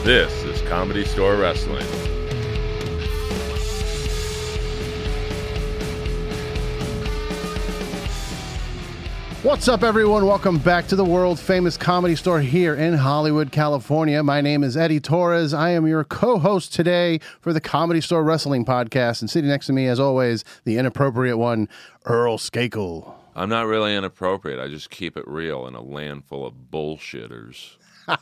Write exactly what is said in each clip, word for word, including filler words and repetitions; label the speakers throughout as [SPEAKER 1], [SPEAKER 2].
[SPEAKER 1] This is Comedy Store Wrestling.
[SPEAKER 2] What's up, everyone? Welcome back to the world-famous Comedy Store here in Hollywood, California. My name is Eddie Torres. I am your co-host today for the Comedy Store Wrestling Podcast. And sitting next to me, as always, the inappropriate one, Earl Skakel.
[SPEAKER 1] I'm not really inappropriate. I just keep it real in a land full of bullshitters.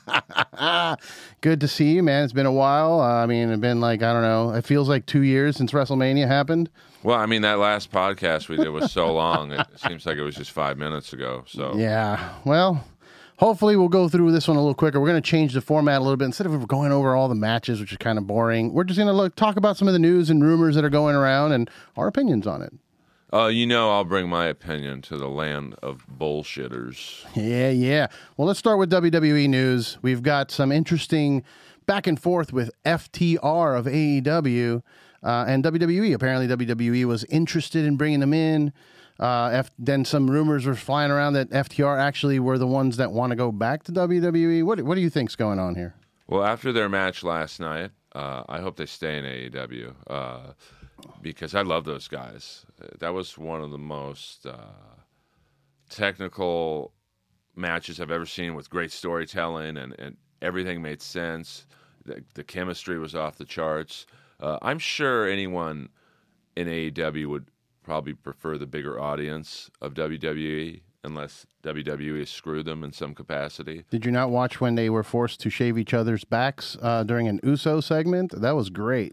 [SPEAKER 2] Good to see you, man. It's been a while. Uh, I mean, it's been like, I don't know, it feels like two years since WrestleMania happened.
[SPEAKER 1] Well, I mean, that last podcast we did was so long. It seems like it was just five minutes ago. So
[SPEAKER 2] yeah, well, hopefully we'll go through this one a little quicker. We're going to change the format a little bit. Instead of going over all the matches, which is kind of boring, we're just going to look talk about some of the news and rumors that are going around and our opinions on it.
[SPEAKER 1] Uh, you know, I'll bring my opinion to the land of bullshitters.
[SPEAKER 2] Yeah, yeah. Well, let's start with W W E news. We've got some interesting back and forth with F T R of A E W uh, and W W E. Apparently, W W E was interested in bringing them in. Uh, F- then some rumors were flying around that F T R actually were the ones that want to go back to W W E. What, what do you think's going on here?
[SPEAKER 1] Well, after their match last night, uh, I hope they stay in A E W. Uh, Because I love those guys. That was one of the most uh, technical matches I've ever seen with great storytelling, and, and everything made sense. The, the chemistry was off the charts. Uh, I'm sure anyone in A E W would probably prefer the bigger audience of W W E, unless W W E screwed them in some capacity.
[SPEAKER 2] Did you not watch when they were forced to shave each other's backs uh, during an Uso segment? That was great.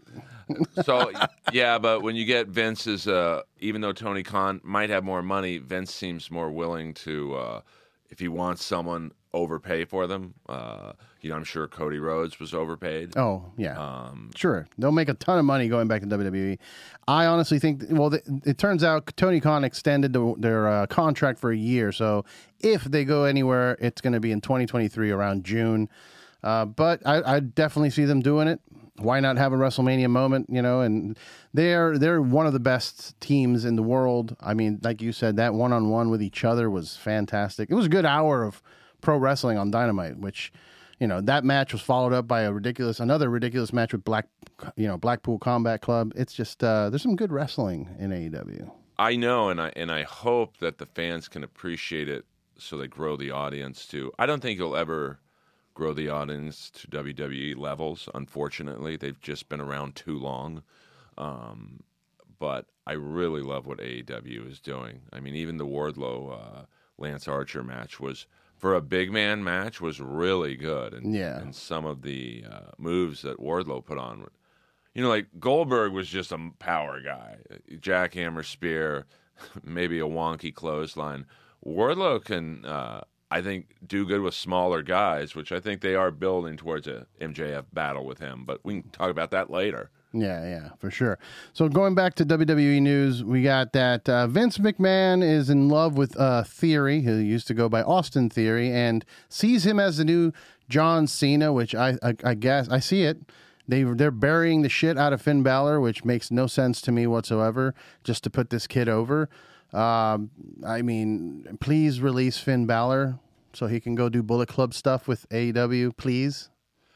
[SPEAKER 1] So, yeah, but when you get Vince's, uh, even though Tony Khan might have more money, Vince seems more willing to, uh, if he wants someone, overpay for them. Uh, you know, I'm sure Cody Rhodes was overpaid.
[SPEAKER 2] Oh, yeah.
[SPEAKER 1] Um,
[SPEAKER 2] sure. They'll make a ton of money going back to W W E. I honestly think, well, th- it turns out Tony Khan extended the, their uh, contract for a year. So if they go anywhere, it's going to be in twenty twenty-three around June. Uh, but I, I definitely see them doing it. Why not have a WrestleMania moment, you know? And they're they're one of the best teams in the world. I mean, like you said, that one-on-one with each other was fantastic. It was a good hour of pro wrestling on Dynamite, which, you know, that match was followed up by a ridiculous, another ridiculous match with Black, you know, Blackpool Combat Club. It's just, uh, there's some good wrestling in A E W.
[SPEAKER 1] I know, and I and I hope that the fans can appreciate it so they grow the audience too. I don't think you'll ever grow the audience to W W E levels. Unfortunately, they've just been around too long. Um, but I really love what A E W is doing. I mean, even the Wardlow uh, Lance Archer match was, for a big man match, was really good. And,
[SPEAKER 2] yeah.
[SPEAKER 1] and some of the uh, moves that Wardlow put on, you know, like Goldberg was just a power guy, jackhammer, spear, maybe a wonky clothesline. Wardlow can. Uh, I think, do good with smaller guys, which I think they are building towards a M J F battle with him. But we can talk about that later.
[SPEAKER 2] Yeah, yeah, for sure. So going back to W W E news, we got that uh, Vince McMahon is in love with uh, Theory, who used to go by Austin Theory, and sees him as the new John Cena, which I, I, I guess, I see it. They, they're burying the shit out of Finn Balor, which makes no sense to me whatsoever, just to put this kid over. Um, I mean, please release Finn Balor so he can go do Bullet Club stuff with A E W, please.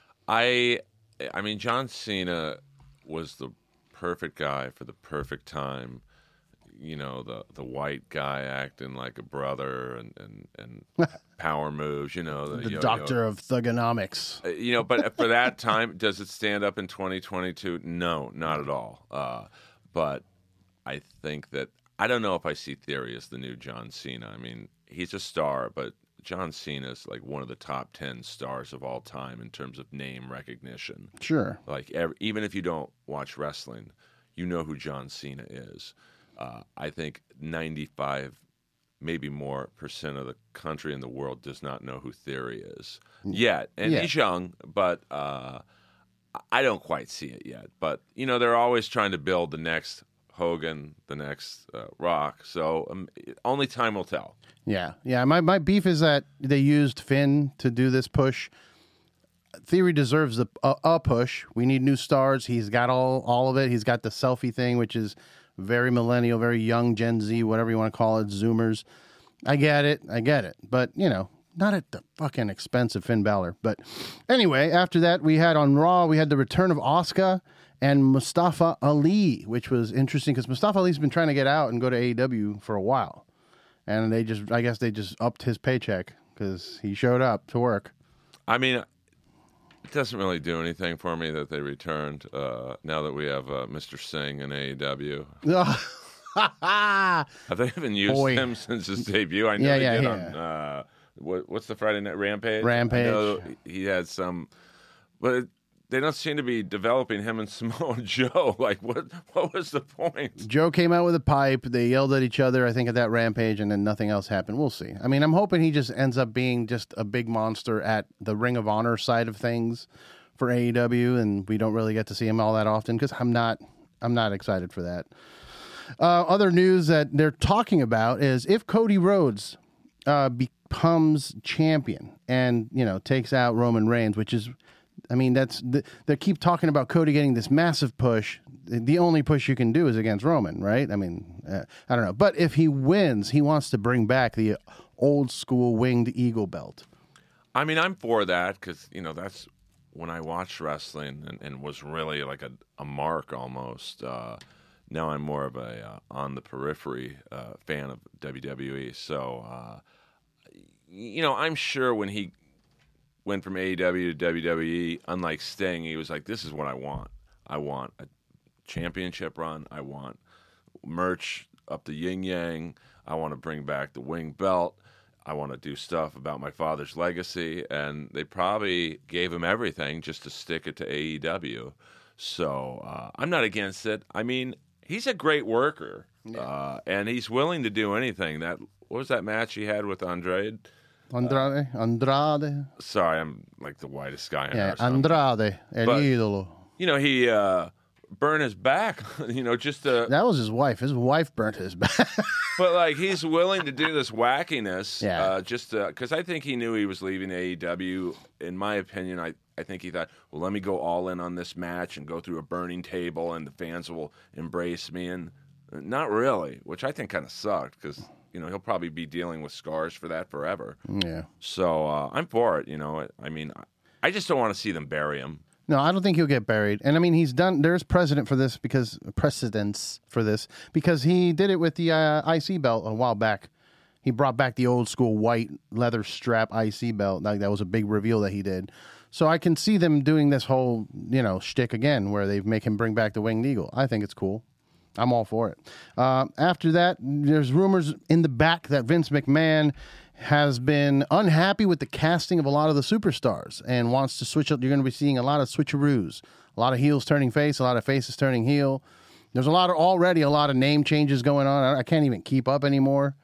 [SPEAKER 1] I, I mean, John Cena was the perfect guy for the perfect time. You know, the the white guy acting like a brother and and, and power moves. You know,
[SPEAKER 2] the
[SPEAKER 1] yo-yo.
[SPEAKER 2] doctor of thugonomics.
[SPEAKER 1] Uh, you know, but for that time, does it stand up in twenty twenty-two? No, not at all. Uh, but I think that. I don't know if I see Theory as the new John Cena. I mean, he's a star, but John Cena is like one of the top ten stars of all time in terms of name recognition.
[SPEAKER 2] Sure.
[SPEAKER 1] Like, every, even if you don't watch wrestling, you know who John Cena is. Uh, I think ninety-five, maybe more percent of the country and the world does not know who Theory is yet. And
[SPEAKER 2] yeah.
[SPEAKER 1] he's young, but uh, I don't quite see it yet. But, you know, they're always trying to build the next Hogan, the next uh, Rock. So um, only time will tell.
[SPEAKER 2] Yeah, yeah. My my beef is that they used Finn to do this push. Theory deserves a, a, a push. We need new stars. He's got all all of it. He's got the selfie thing, which is very millennial, very young Gen Z, whatever you want to call it, Zoomers. I get it. I get it. But, you know, not at the fucking expense of Finn Balor. But anyway, after that, we had on Raw, we had the return of Asuka and Mustafa Ali, which was interesting because Mustafa Ali's been trying to get out and go to A E W for a while. And they just, I guess they just upped his paycheck because he showed up to work.
[SPEAKER 1] I mean, it doesn't really do anything for me that they returned uh, now that we have uh, Mister Singh in A E W. Have they even used
[SPEAKER 2] Boy.
[SPEAKER 1] him since his debut? I know
[SPEAKER 2] Yeah,
[SPEAKER 1] they
[SPEAKER 2] yeah,
[SPEAKER 1] did
[SPEAKER 2] yeah.
[SPEAKER 1] on, uh, what, what's the Friday Night Rampage?
[SPEAKER 2] Rampage.
[SPEAKER 1] I know he had some, but it, they don't seem to be developing him and Samoa Joe. Like, what What was the point?
[SPEAKER 2] Joe came out with a pipe. They yelled at each other, I think, at that Rampage, and then nothing else happened. We'll see. I mean, I'm hoping he just ends up being just a big monster at the Ring of Honor side of things for A E W, and we don't really get to see him all that often because I'm not, I'm not excited for that. Uh, other news that they're talking about is if Cody Rhodes uh, becomes champion and, you know, takes out Roman Reigns, which is, I mean, that's the, they keep talking about Cody getting this massive push. The only push you can do is against Roman, right? I mean, uh, I don't know. But if he wins, he wants to bring back the old school winged eagle belt.
[SPEAKER 1] I mean, I'm for that because, you know, that's when I watched wrestling and, and was really like a, a mark almost. Uh, now I'm more of a uh, on the periphery uh, fan of W W E. So, uh, you know, I'm sure when he went from A E W to W W E, unlike Sting, he was like, this is what I want. I want a championship run. I want merch up the yin yang. I want to bring back the wing belt. I want to do stuff about my father's legacy. And they probably gave him everything just to stick it to A E W. So uh, I'm not against it. I mean, he's a great worker, yeah. uh, and he's willing to do anything. That what was that match he had with Andrade?
[SPEAKER 2] Andrade, uh, Andrade.
[SPEAKER 1] Sorry, I'm like the whitest guy in
[SPEAKER 2] Yeah,
[SPEAKER 1] our
[SPEAKER 2] Andrade, el
[SPEAKER 1] but,
[SPEAKER 2] ídolo.
[SPEAKER 1] You know, he uh, burned his back, you know, just to...
[SPEAKER 2] That was his wife. His wife burnt his back.
[SPEAKER 1] But, like, he's willing to do this wackiness
[SPEAKER 2] yeah.
[SPEAKER 1] uh, just to... Because I think he knew he was leaving A E W. In my opinion, I, I think he thought, well, let me go all in on this match and go through a burning table and the fans will embrace me. And not really, which I think kind of sucked because... You know, he'll probably be dealing with scars for that forever.
[SPEAKER 2] Yeah.
[SPEAKER 1] So uh, I'm for it, you know. I mean, I just don't want to see them bury him.
[SPEAKER 2] No, I don't think he'll get buried. And I mean, he's done, there's precedent for this because, precedents for this, because he did it with the uh, I C belt a while back. He brought back the old school white leather strap I C belt. Like, that was a big reveal that he did. So I can see them doing this whole, you know, shtick again where they make him bring back the winged eagle. I think it's cool. I'm all for it. Uh, after that, there's rumors in the back that Vince McMahon has been unhappy with the casting of a lot of the superstars and wants to switch up. You're going to be seeing a lot of switcheroos, a lot of heels turning face, a lot of faces turning heel. There's a lot of already a lot of name changes going on. I can't even keep up anymore.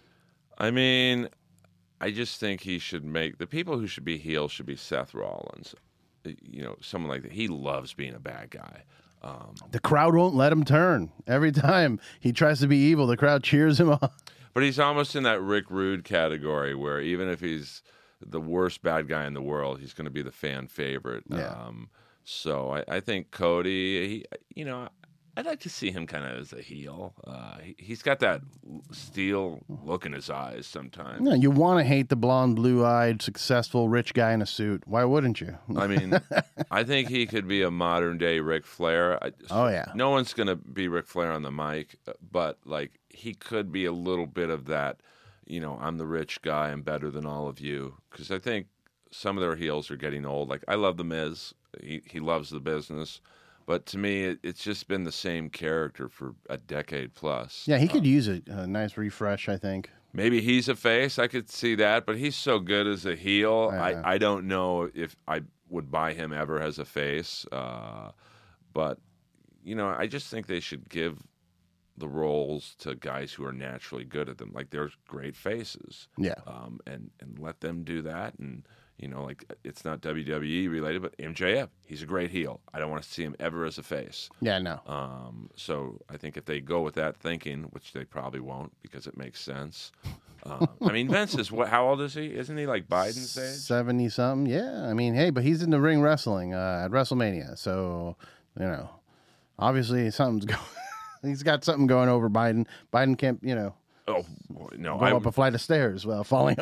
[SPEAKER 1] I mean, I just think he should make the people who should be heels should be Seth Rollins. You know, someone like that. He loves being a bad guy. Um,
[SPEAKER 2] the crowd won't let him turn. Every time he tries to be evil, the crowd cheers him on.
[SPEAKER 1] But he's almost in that Rick Rude category where even if he's the worst bad guy in the world, he's going to be the fan favorite.
[SPEAKER 2] Yeah.
[SPEAKER 1] Um, so I, I think Cody, he, you know, I'd like to see him kind of as a heel. Uh, he, he's got that steel look in his eyes sometimes.
[SPEAKER 2] Yeah, you want to hate the blonde, blue-eyed, successful, rich guy in a suit. Why wouldn't you?
[SPEAKER 1] I mean, I think he could be a modern-day Ric Flair. I,
[SPEAKER 2] oh, yeah.
[SPEAKER 1] No one's going to be Ric Flair on the mic, but, like, he could be a little bit of that, you know, I'm the rich guy, I'm better than all of you. Because I think some of their heels are getting old. Like, I love The Miz. He, he loves the business. But to me, it, it's just been the same character for a decade plus.
[SPEAKER 2] Yeah, he could
[SPEAKER 1] uh,
[SPEAKER 2] use a, a nice refresh, I think.
[SPEAKER 1] Maybe he's a face. I could see that. But he's so good as a heel.
[SPEAKER 2] Yeah.
[SPEAKER 1] I, I don't know if I would buy him ever as a face. Uh, but, you know, I just think they should give the roles to guys who are naturally good at them. Like, there's great faces.
[SPEAKER 2] Yeah.
[SPEAKER 1] Um, and, and let them do that. And, you know, like, it's not W W E related, but M J F, he's a great heel. I don't want to see him ever as a face.
[SPEAKER 2] Yeah, no.
[SPEAKER 1] Um, so I think if they go with that thinking, which they probably won't because it makes sense. Uh, I mean, Vince is, what? How old is he? Isn't he like Biden's age?
[SPEAKER 2] seventy-something, yeah. I mean, hey, but he's in the ring wrestling uh, at WrestleMania. So, you know, obviously something's going He's got something going over Biden. Biden can't, you know,
[SPEAKER 1] Oh, no.
[SPEAKER 2] go
[SPEAKER 1] I,
[SPEAKER 2] up a flight of stairs while falling over.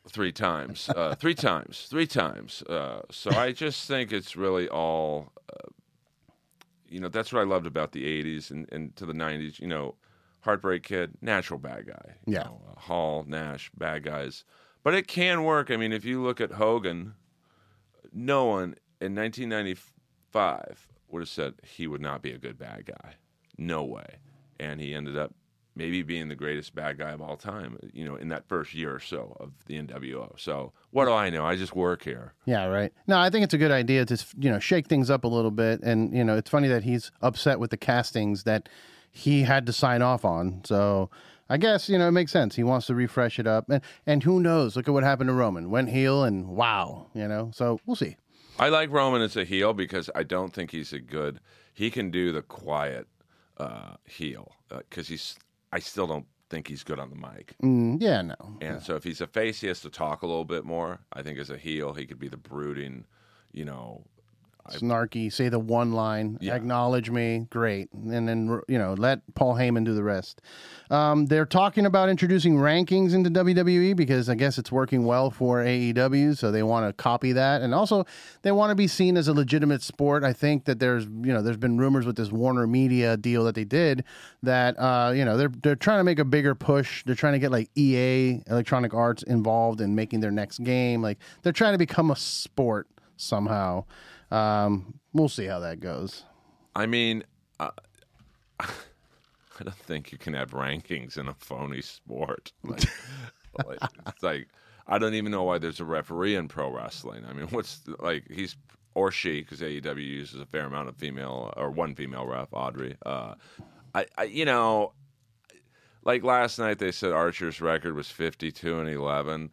[SPEAKER 1] three times, uh, three times, three times. Uh, so I just think it's really all, uh, you know, that's what I loved about the eighties and, and to the nineties. You know, Heartbreak Kid, natural bad guy. You
[SPEAKER 2] Yeah.
[SPEAKER 1] know, uh, Hall, Nash, bad guys. But it can work. I mean, if you look at Hogan, no one in nineteen ninety-five would have said he would not be a good bad guy. No way. And he ended up maybe being the greatest bad guy of all time, you know, in that first year or so of the N W O. So what do I know? I just work here.
[SPEAKER 2] Yeah, right. No, I think it's a good idea to, you know, shake things up a little bit. And, you know, it's funny that he's upset with the castings that he had to sign off on. So I guess, you know, it makes sense. He wants to refresh it up. And, and who knows? Look at what happened to Roman. Went heel and wow, you know, so we'll see.
[SPEAKER 1] I like Roman as a heel because I don't think he's a good, he can do the quiet uh, heel because uh, he's, I still don't think he's good on the mic.
[SPEAKER 2] Mm, yeah, no.
[SPEAKER 1] And
[SPEAKER 2] yeah.
[SPEAKER 1] so if he's a face, he has to talk a little bit more. I think as a heel, he could be the brooding, you know,
[SPEAKER 2] snarky, say the one line,
[SPEAKER 1] Yeah.
[SPEAKER 2] acknowledge me, great. And then, you know, let Paul Heyman do the rest. Um, they're talking about introducing rankings into W W E because I guess it's working well for A E W, so they want to copy that. And also, they want to be seen as a legitimate sport. I think that there's, you know, there's been rumors with this Warner Media deal that they did that, uh, you know, they're, they're trying to make a bigger push. They're trying to get, like, E A, Electronic Arts, involved in making their next game. Like, they're trying to become a sport somehow. Um, we'll see how that goes.
[SPEAKER 1] I mean, uh, I don't think you can have rankings in a phony sport. Like, like, it's like I don't even know why there's a referee in pro wrestling. I mean, what's like he's or she because A E W uses a fair amount of female or one female ref, Audrey. Uh, I, I, you know, like last night they said Archer's record was fifty-two and eleven.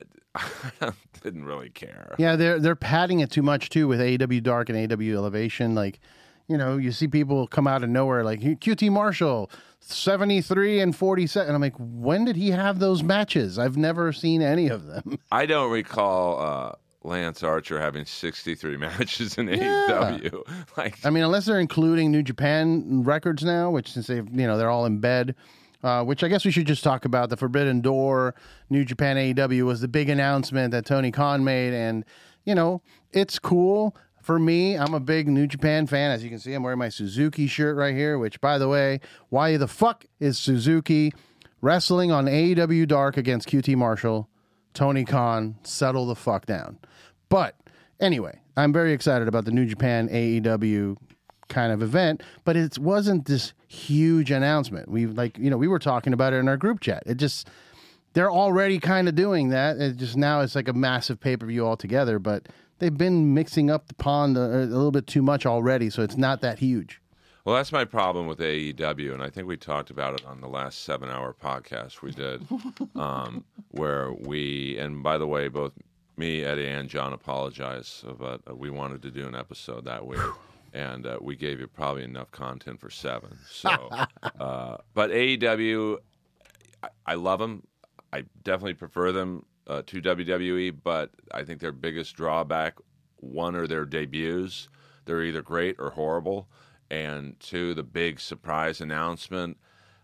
[SPEAKER 1] I didn't really care.
[SPEAKER 2] Yeah, they're they're padding it too much too with A E W Dark and A E W Elevation. Like, you know, you see people come out of nowhere like Q T Marshall, seventy-three and forty-seven. I'm like, when did he have those matches? I've never seen any of them.
[SPEAKER 1] I don't recall uh, Lance Archer having sixty-three matches in
[SPEAKER 2] Yeah.
[SPEAKER 1] A E W. Like,
[SPEAKER 2] I mean, unless they're including New Japan records now, which since they've, you know, they're all in bed. Uh, which I guess we should just talk about. The Forbidden Door, New Japan A E W was the big announcement that Tony Khan made. And, you know, it's cool. For me, I'm a big New Japan fan. As you can see, I'm wearing my Suzuki shirt right here, which, by the way, why the fuck is Suzuki wrestling on A E W Dark against Q T Marshall? Tony Khan, settle the fuck down. But anyway, I'm very excited about the New Japan A E W kind of event, but it wasn't this huge announcement. We like, you know, we were talking about it in our group chat. It just, they're already kind of doing that. It just now it's like a massive pay-per-view altogether, but they've been mixing up the pond a, a little bit too much already, so it's not that huge.
[SPEAKER 1] well, that's my problem with A E W, and I think we talked about it on the last seven-hour podcast we did, um, where we, and by the way, both me, Eddie, and John apologize, but we wanted to do an episode that week. And uh, we gave you probably enough content for seven. So, uh, but A E W, I, I love them. I definitely prefer them uh, to W W E. But I think their biggest drawback, one, are their debuts. They're either great or horrible. And two, the big surprise announcement.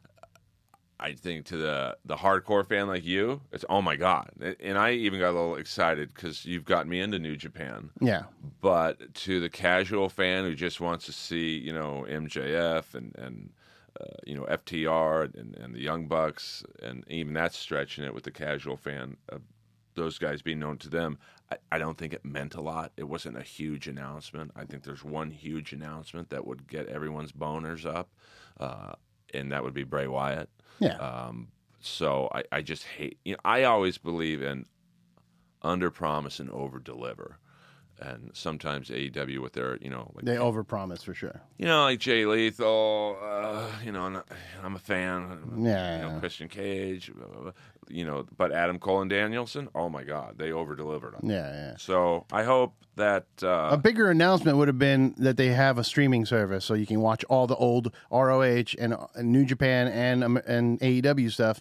[SPEAKER 1] I think to the, the hardcore fan like you, it's, oh, my God. And I even got a little excited because you've got me into New Japan.
[SPEAKER 2] Yeah.
[SPEAKER 1] But to the casual fan who just wants to see, you know, M J F and, and uh, you know, F T R and, and the Young Bucks, and even that's stretching it with the casual fan, uh, those guys being known to them, I, I don't think it meant a lot. It wasn't a huge announcement. I think there's one huge announcement that would get everyone's boners up, uh, and that would be Bray Wyatt.
[SPEAKER 2] Yeah.
[SPEAKER 1] Um, so I, I just hate, you know, I always believe in under promise and over deliver. And sometimes A E W with their, you know, like,
[SPEAKER 2] They overpromise for sure.
[SPEAKER 1] you know, like Jay Lethal, uh, you know, and I'm a fan.
[SPEAKER 2] Yeah.
[SPEAKER 1] You know, Christian Cage, uh, you know, but Adam Cole and Danielson, oh my God, they over delivered on.
[SPEAKER 2] Yeah, yeah.
[SPEAKER 1] So I hope that uh,
[SPEAKER 2] A bigger announcement would have been that they have a streaming service so you can watch all the old R O H and, and New Japan and um, and A E W stuff,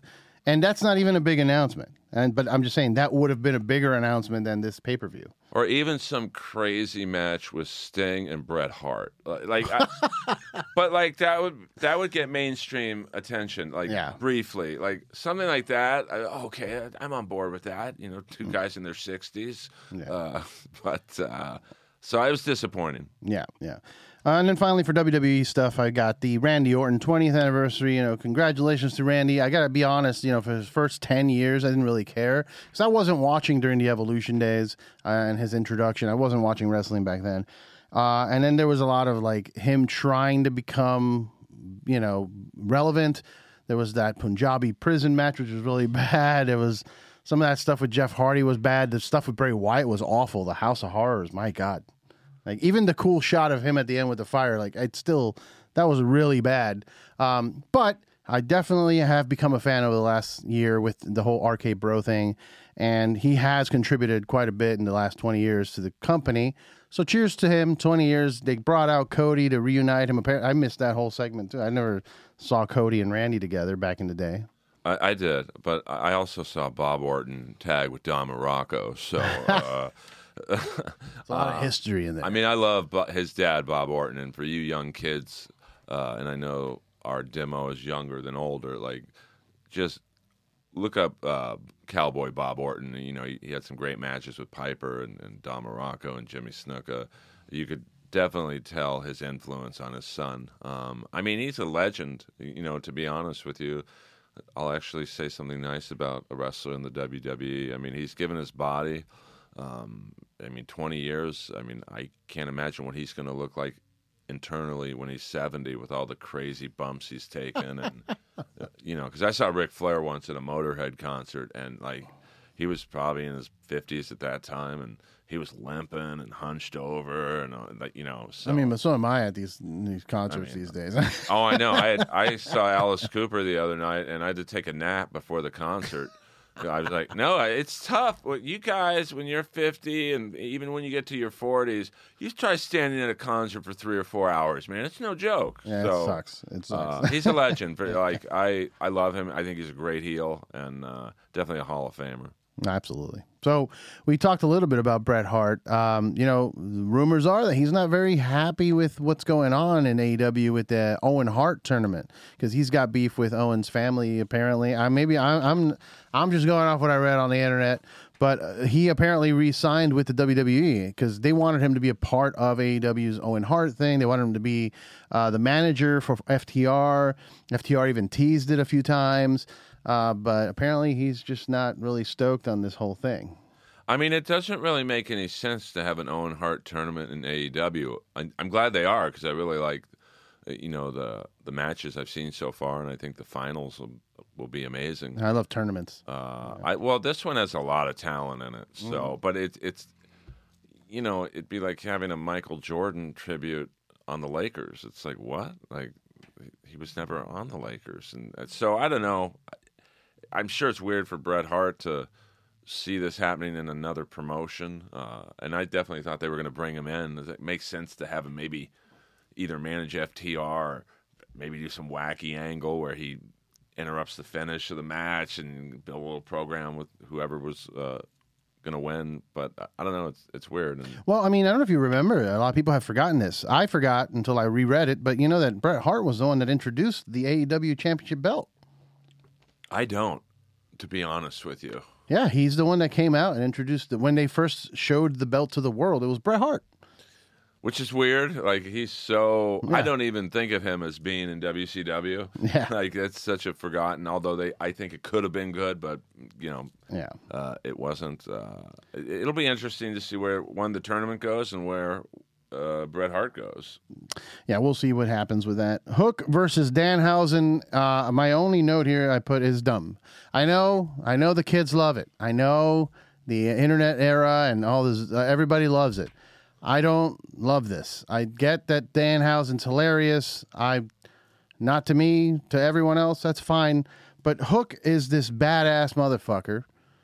[SPEAKER 2] And that's not even a big announcement. And but I'm just saying that would have been a bigger announcement than this pay per view.
[SPEAKER 1] Or even some crazy match with Sting and Bret Hart, like, I, but like that would that would get mainstream attention, like
[SPEAKER 2] Yeah.
[SPEAKER 1] briefly, like something like that. I, okay, I'm on board with that. You know, two guys in their sixties.
[SPEAKER 2] Yeah.
[SPEAKER 1] Uh, but uh, so I was disappointed.
[SPEAKER 2] Yeah, yeah. Uh, and then finally for W W E stuff, I got the Randy Orton twentieth anniversary. You know, congratulations to Randy. I got to be honest, you know, for his first ten years, I didn't really care because I wasn't watching during the Evolution days uh, and his introduction. I wasn't watching wrestling back then. Uh, and then there was a lot of like him trying to become, you know, relevant. There was that Punjabi prison match, which was really bad. There was some of that stuff with Jeff Hardy was bad. The stuff with Bray Wyatt was awful. The House of Horrors, my God. Like, even the cool shot of him at the end with the fire, like, it's still, that was really bad. Um, but I definitely have become a fan over the last year with the whole R K Bro thing, and he has contributed quite a bit in the last twenty years to the company. So cheers to him, twenty years. They brought out Cody to reunite him. I missed that whole segment, too. I never saw Cody and Randy together back in the day.
[SPEAKER 1] I, I did, but I also saw Bob Orton tag with Don Morocco, so... Uh,
[SPEAKER 2] There's a lot of history in there.
[SPEAKER 1] I mean, I love Bo- his dad, Bob Orton, and for you young kids, uh, and I know our demo is younger than older, like, just look up uh, Cowboy Bob Orton. You know, he, he had some great matches with Piper and, and Don Morocco and Jimmy Snuka. You could definitely tell his influence on his son. Um, I mean, he's a legend, you know, to be honest with you. I'll actually say something nice about a wrestler in the W W E. I mean, he's given his body... Um, I mean, twenty years, I mean, I can't imagine what he's going to look like internally when he's seventy with all the crazy bumps he's taken. And, uh, you know, because I saw Ric Flair once at a Motorhead concert, and, like, he was probably in his fifties at that time, and he was limping and hunched over, and, uh, like, you know. So,
[SPEAKER 2] I mean, but so am I at these these concerts
[SPEAKER 1] I mean,
[SPEAKER 2] these days.
[SPEAKER 1] Oh, I know. I had, I saw Alice Cooper the other night, and I had to take a nap before the concert. I was like, no, it's tough. Well, you guys, when you're fifty and even when you get to your forties, you try standing at a concert for three or four hours, man. It's no joke.
[SPEAKER 2] Yeah,
[SPEAKER 1] so,
[SPEAKER 2] it sucks. It sucks.
[SPEAKER 1] Uh, he's a legend. Like I, I love him. I think he's a great heel and uh, definitely a Hall of Famer.
[SPEAKER 2] Absolutely. So we talked a little bit about Bret Hart. Um, you know, rumors are that he's not very happy with what's going on in A E W with the Owen Hart tournament because he's got beef with Owen's family. Apparently, I maybe I, I'm I'm just going off what I read on the internet, but uh, he apparently re-signed with the W W E because they wanted him to be a part of A E W's Owen Hart thing. They wanted him to be uh, the manager for F T R. F T R even teased it a few times. Uh, but apparently he's just not really stoked on this whole thing.
[SPEAKER 1] I mean, it doesn't really make any sense to have an Owen Hart tournament in A E W. I, I'm glad they are because I really like, you know, the the matches I've seen so far, and I think the finals will, will be amazing.
[SPEAKER 2] I love tournaments.
[SPEAKER 1] Uh, I well, this one has a lot of talent in it. So, mm. but it's it's, you know, it'd be like having a Michael Jordan tribute on the Lakers. It's like what? Like he was never on the Lakers, and so I don't know. I'm sure it's weird for Bret Hart to see this happening in another promotion, uh, and I definitely thought they were going to bring him in. It makes sense to have him maybe either manage F T R or maybe do some wacky angle where he interrupts the finish of the match and build a little program with whoever was uh, going to win. But I don't know. It's it's weird. And,
[SPEAKER 2] well, I mean, I don't know if you remember. A lot of people have forgotten this. I forgot until I reread it. But you know that Bret Hart was the one that introduced the A E W Championship belt.
[SPEAKER 1] I don't, to be honest with you.
[SPEAKER 2] Yeah, he's the one that came out and introduced it. When they first showed the belt to the world, it was Bret Hart.
[SPEAKER 1] Which is weird. Like, he's so...
[SPEAKER 2] Yeah.
[SPEAKER 1] I don't even think of him as being in W C W.
[SPEAKER 2] Yeah.
[SPEAKER 1] Like, that's such a forgotten... Although they, I think it could have been good, but, you know...
[SPEAKER 2] Yeah.
[SPEAKER 1] Uh, it wasn't. Uh, it, it'll be interesting to see where, one, the tournament goes and where... Uh, Bret Hart goes.
[SPEAKER 2] Yeah, we'll see what happens with that. Hook versus Danhausen. Uh, my only note here I put is dumb. I know, I know the kids love it. I know the internet era and all this. Uh, everybody loves it. I don't love this. I get that Danhausen's hilarious. I, not to me, to everyone else, that's fine. But Hook is this badass motherfucker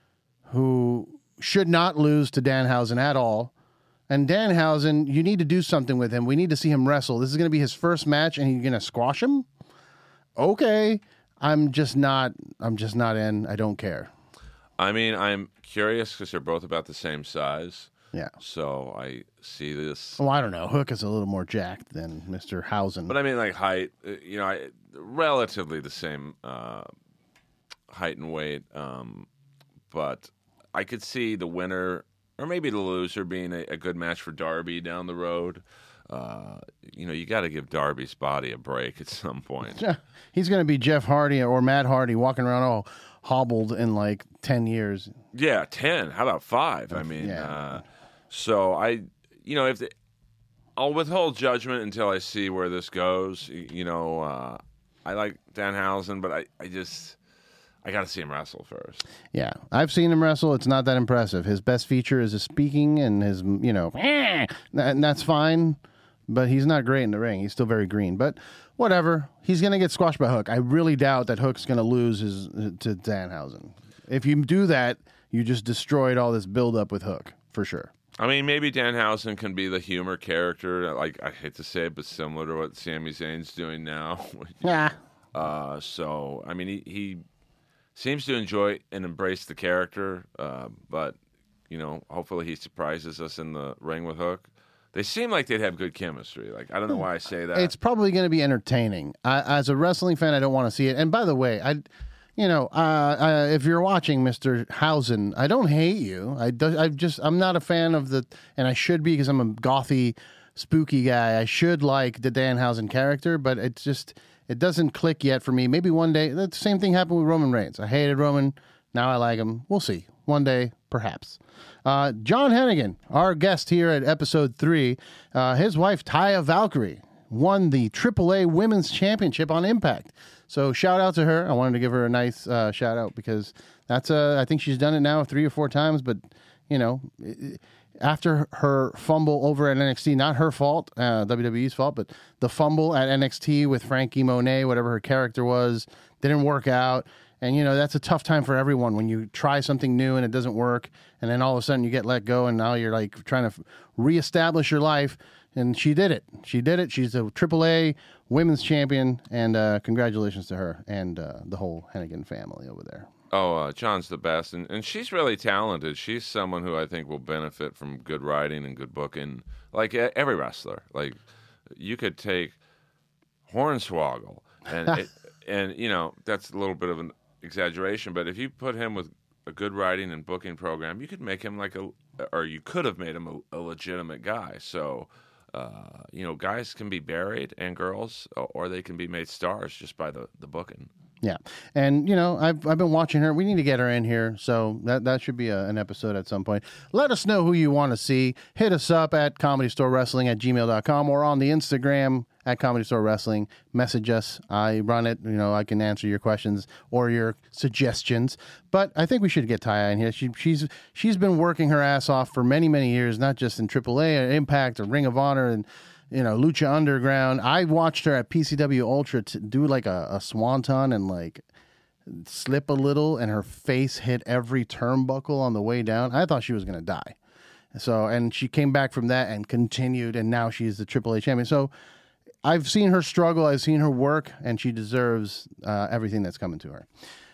[SPEAKER 2] who should not lose to Danhausen at all. And Danhausen, you need to do something with him. We need to see him wrestle. This is going to be his first match, and you're going to squash him? Okay. I'm just not. I'm just not in. I don't care.
[SPEAKER 1] I mean, I'm curious because they're both about the same size.
[SPEAKER 2] Yeah.
[SPEAKER 1] So I see this.
[SPEAKER 2] Well, I don't know. Hook is a little more jacked than Mister Housen.
[SPEAKER 1] But I mean, like height, uh, you know, I, relatively the same uh, height and weight. Um, but I could see the winner or maybe the loser being a, a good match for Darby down the road. Uh, you know, you got to give Darby's body a break at some point.
[SPEAKER 2] Yeah. He's going to be Jeff Hardy or Matt Hardy walking around all hobbled in like ten years.
[SPEAKER 1] Yeah, ten. How about five? I mean,
[SPEAKER 2] yeah.
[SPEAKER 1] uh, so I, you know, if the, I'll withhold judgment until I see where this goes. You know, uh, I like Danhausen, but I, I just, I got to see him wrestle first.
[SPEAKER 2] Yeah, I've seen him wrestle. It's not that impressive. His best feature is his speaking and his, you know, and that's fine. But he's not great in the ring. He's still very green. But whatever. He's going to get squashed by Hook. I really doubt that Hook's going to lose his to Danhausen. If you do that, you just destroyed all this build-up with Hook, for sure.
[SPEAKER 1] I mean, maybe Danhausen can be the humor character. Like, I hate to say it, but similar to what Sami Zayn's doing now.
[SPEAKER 2] Yeah.
[SPEAKER 1] Uh, so, I mean, he, he seems to enjoy and embrace the character. Uh, but, you know, hopefully he surprises us in the ring with Hook. They seem like they'd have good chemistry. Like, I don't know why I say that.
[SPEAKER 2] It's probably going to be entertaining. I, as a wrestling fan, I don't want to see it. And by the way, I, you know, uh, uh, if you're watching Mister Housen, I don't hate you. I, do, I just, I'm not a fan of the, and I should be because I'm a gothy, spooky guy. I should like the Danhausen character, but it's just, it doesn't click yet for me. Maybe one day. The same thing happened with Roman Reigns. I hated Roman. Now I like him. We'll see. One day, perhaps. Uh, John Hennigan, our guest here at episode three, uh, his wife, Taya Valkyrie, won the triple A Women's Championship on Impact. So shout out to her. I wanted to give her a nice uh, shout out because that's uh, I think she's done it now three or four times. But, you know, after her fumble over at N X T, not her fault, uh, W W E's fault, but the fumble at N X T with Frankie Monet, whatever her character was, didn't work out. And, you know, that's a tough time for everyone when you try something new and it doesn't work. And then all of a sudden you get let go and now you're like trying to reestablish your life. And she did it. She did it. She's a triple A women's champion. And uh, congratulations to her and uh, the whole Hennigan family over there.
[SPEAKER 1] Oh, uh, John's the best. And, and she's really talented. She's someone who I think will benefit from good writing and good booking. Like every wrestler. Like you could take Hornswoggle. And, it, and you know, that's a little bit of an exaggeration, but if you put him with a good writing and booking program, you could make him like a, or you could have made him a, a legitimate guy. So, uh, you know, guys can be buried and girls, or they can be made stars just by the, the booking.
[SPEAKER 2] Yeah. And, you know, I've I've been watching her. We need to get her in here. So that, that should be a, an episode at some point. Let us know who you want to see. Hit us up at comedy store wrestling at gmail dot com or on the Instagram at Comedy Store Wrestling. Message us. I run it. You know, I can answer your questions or your suggestions. But I think we should get Taya in here. She, she's she's been working her ass off for many, many years, not just in triple A or Impact or Ring of Honor and, you know, Lucha Underground. I watched her at P C W Ultra to do like a, a swanton and like slip a little, and her face hit every turnbuckle on the way down. I thought she was going to die. So, and she came back from that and continued, and now she's the triple A champion. So, I've seen her struggle. I've seen her work, and she deserves uh, everything that's coming to her.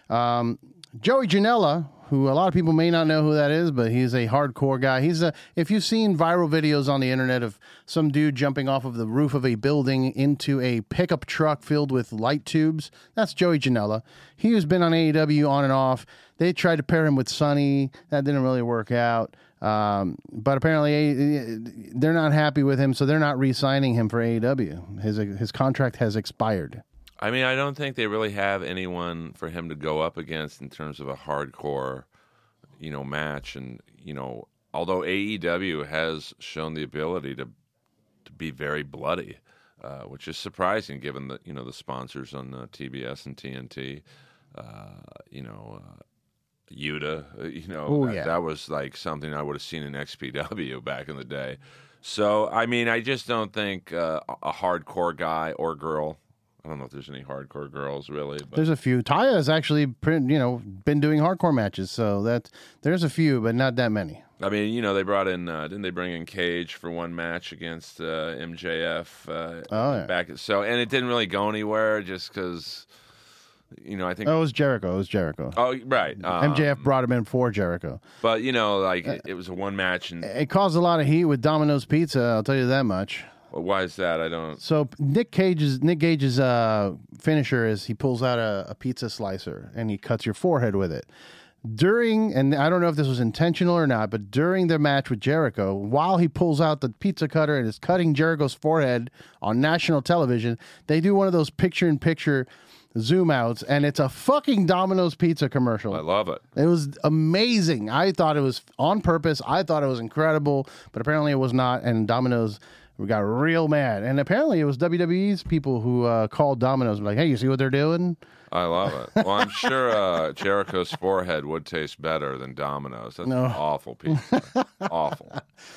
[SPEAKER 2] Um, Joey Janela, who a lot of people may not know who that is, but he's a hardcore guy. He's a, if you've seen viral videos on the internet of some dude jumping off of the roof of a building into a pickup truck filled with light tubes, that's Joey Janela. He has been on A E W on and off. They tried to pair him with Sonny. That didn't really work out. Um, but apparently they're not happy with him, so they're not re-signing him for A E W. His his contract has expired.
[SPEAKER 1] I mean, I don't think they really have anyone for him to go up against in terms of a hardcore, you know, match. And, you know, although A E W has shown the ability to to be very bloody, uh, which is surprising given the, you know, the sponsors on uh, T B S and T N T, uh, you know, uh, Yuta, you know,
[SPEAKER 2] Ooh,
[SPEAKER 1] that,
[SPEAKER 2] yeah.
[SPEAKER 1] that was like something I would have seen in X P W back in the day. So, I mean, I just don't think uh, a hardcore guy or girl, I don't know if there's any hardcore girls really. But.
[SPEAKER 2] There's a few. Taya has actually, you know, been doing hardcore matches, so that there's a few, but not that many.
[SPEAKER 1] I mean, you know, they brought in, uh, didn't they bring in Cage for one match against uh, M J F? Uh,
[SPEAKER 2] oh, yeah.
[SPEAKER 1] Back, so, and it didn't really go anywhere just because You know, I think.
[SPEAKER 2] Oh, it was Jericho. It was Jericho.
[SPEAKER 1] Oh, right. Um,
[SPEAKER 2] M J F brought him in for Jericho.
[SPEAKER 1] But you know, like it, it was a one match, and
[SPEAKER 2] It caused a lot of heat with Domino's Pizza. I'll tell you that much.
[SPEAKER 1] why is that? I don't.
[SPEAKER 2] So Nick Cage's Nick Gage's uh, finisher is he pulls out a, a pizza slicer and he cuts your forehead with it. During, and I don't know if this was intentional or not, but during their match with Jericho, while he pulls out the pizza cutter and is cutting Jericho's forehead on national television, they do one of those picture-in-picture zoom outs, and it's a fucking Domino's Pizza commercial.
[SPEAKER 1] I love it.
[SPEAKER 2] It was amazing. I thought it was on purpose. I thought it was incredible, but apparently it was not, and Domino's we got real mad. And apparently it was W W E's people who uh, called Domino's and were like, hey, you see what they're doing?
[SPEAKER 1] I love it. Well, I'm sure uh, Jericho's forehead would taste better than Domino's. That's
[SPEAKER 2] No.
[SPEAKER 1] an awful pizza. Awful.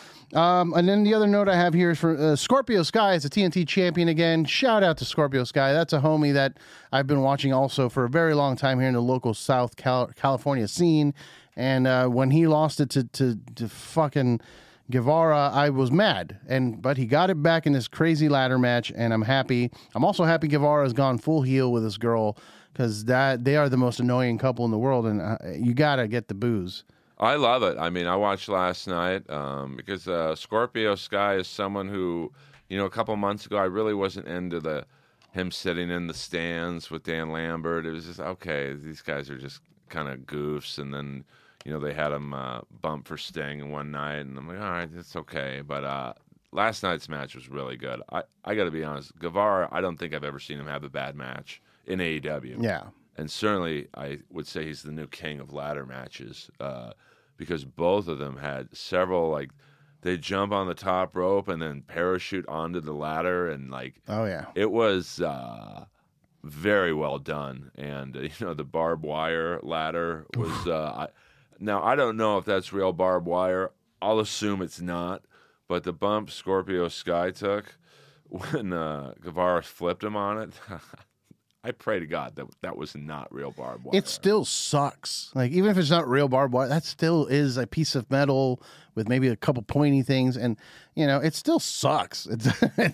[SPEAKER 2] Um, and then the other note I have here is for uh, Scorpio Sky is a T N T champion again. Shout out to Scorpio Sky. That's a homie that I've been watching also for a very long time here in the local South Cal- California scene. And uh, when he lost it to, to, to fucking Guevara, I was mad. And but he got it back in this crazy ladder match, and I'm happy. I'm also happy Guevara has gone full heel with this girl because that they are the most annoying couple in the world, and uh, you gotta get the booze.
[SPEAKER 1] I love it. I mean, I watched last night um, because uh, Scorpio Sky is someone who, you know, a couple months ago, I really wasn't into the him sitting in the stands with Dan Lambert. It was just, okay, these guys are just kind of goofs. And then, you know, they had him uh, bump for Sting one night, and I'm like, all right, that's okay. But uh, last night's match was really good. I, I got to be honest, Guevara, I don't think I've ever seen him have a bad match in A E W.
[SPEAKER 2] Yeah.
[SPEAKER 1] And certainly, I would say he's the new king of ladder matches uh, because both of them had several, like, they jump on the top rope and then parachute onto the ladder. And, like,
[SPEAKER 2] Oh, yeah.
[SPEAKER 1] it was uh, very well done. And, uh, you know, the barbed wire ladder was, uh, I, now, I don't know if that's real barbed wire. I'll assume it's not. But the bump Scorpio Sky took when uh, Guevara flipped him on it, I pray to God that that was not real barbed wire.
[SPEAKER 2] It still sucks. Like, even if it's not real barbed wire, that still is a piece of metal with maybe a couple pointy things. And, you know, it still sucks. It's,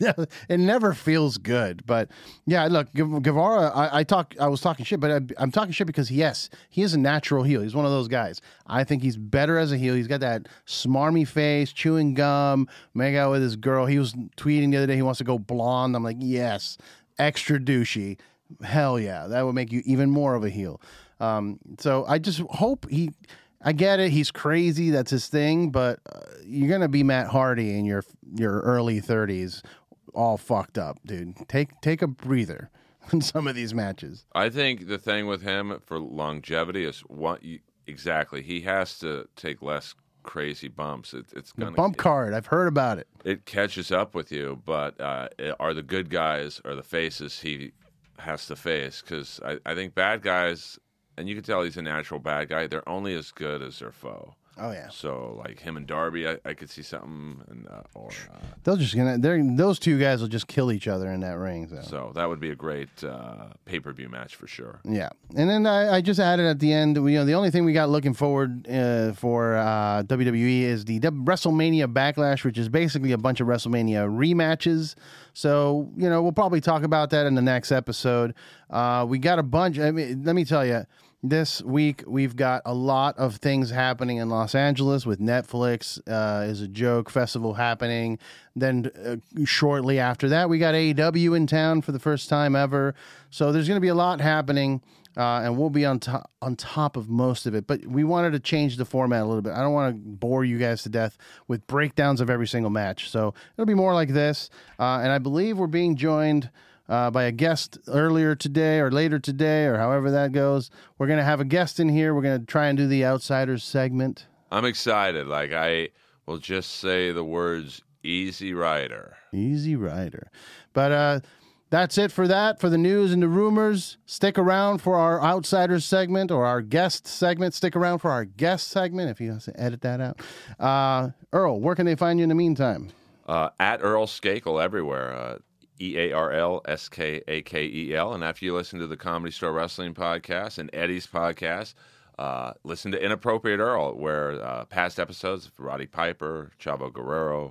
[SPEAKER 2] it never feels good. But, yeah, look, Gu- Guevara, I, I talk, I was talking shit, but I, I'm talking shit because, yes, he is a natural heel. He's one of those guys. I think he's better as a heel. He's got that smarmy face, chewing gum, make out with his girl. He was tweeting the other day he wants to go blonde. I'm like, yes, extra douchey. Hell yeah, that would make you even more of a heel. Um, so I just hope he. I get it, he's crazy, that's his thing, but uh, you're gonna be Matt Hardy in your your early thirties, all fucked up, dude. Take take a breather in some of these matches.
[SPEAKER 1] I think the thing with him for longevity is what you, exactly he has to take less crazy bumps. It, it's
[SPEAKER 2] The
[SPEAKER 1] gonna
[SPEAKER 2] bump
[SPEAKER 1] it,
[SPEAKER 2] card, I've heard about it.
[SPEAKER 1] It catches up with you, but uh, it, are the good guys or the faces he has to face? Because I, I think bad guys, and you can tell he's a natural bad guy, they're only as good as their foe.
[SPEAKER 2] Oh yeah.
[SPEAKER 1] So like him and Darby, I, I could see something, and uh, or uh,
[SPEAKER 2] They're just gonna. They're those two guys will just kill each other in that ring. So,
[SPEAKER 1] so that would be a great uh, pay per view match for sure.
[SPEAKER 2] yeah, and then I, I just added at the end. You know, the only thing we got looking forward uh, for uh, W W E is the w- WrestleMania Backlash, which is basically a bunch of WrestleMania rematches. So, you know, we'll probably talk about that in the next episode. Uh, we got a bunch. I mean, let me tell you. This week, we've got a lot of things happening in Los Angeles with Netflix uh, is a joke festival happening. Then uh, shortly after that, we got A E W in town for the first time ever. So there's going to be a lot happening, uh, and we'll be on, to- on top of most of it. But we wanted to change the format a little bit. I don't want to bore you guys to death with breakdowns of every single match. So it'll be more like this. Uh, and I believe we're being joined Uh, by a guest earlier today or later today or however that goes. We're going to have a guest in here. We're going to try and do the Outsiders segment.
[SPEAKER 1] I'm excited. Like, I will just say the words Easy Rider.
[SPEAKER 2] Easy Rider. But uh, that's it for that, for the news and the rumors. Stick around for our Outsiders segment or our guest segment. Stick around for our guest segment if you have to edit that out. Uh, Earl, where can they find you in the meantime?
[SPEAKER 1] Uh, at Earl Skakel everywhere. Uh, E A R L S K A K E L. And after you listen to the Comedy Store Wrestling podcast and Eddie's podcast, uh, listen to Inappropriate Earl, where uh, past episodes of Roddy Piper, Chavo Guerrero,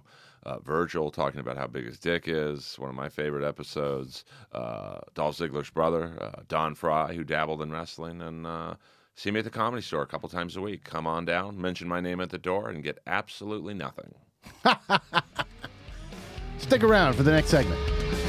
[SPEAKER 1] Uh, Virgil talking about how big his dick is, one of my favorite episodes. Uh, Dolph Ziggler's brother, uh, Don Fry, who dabbled in wrestling. And uh, see me at the Comedy Store a couple times a week. Come on down, mention my name at the door, and get absolutely nothing.
[SPEAKER 2] Stick around for the next segment.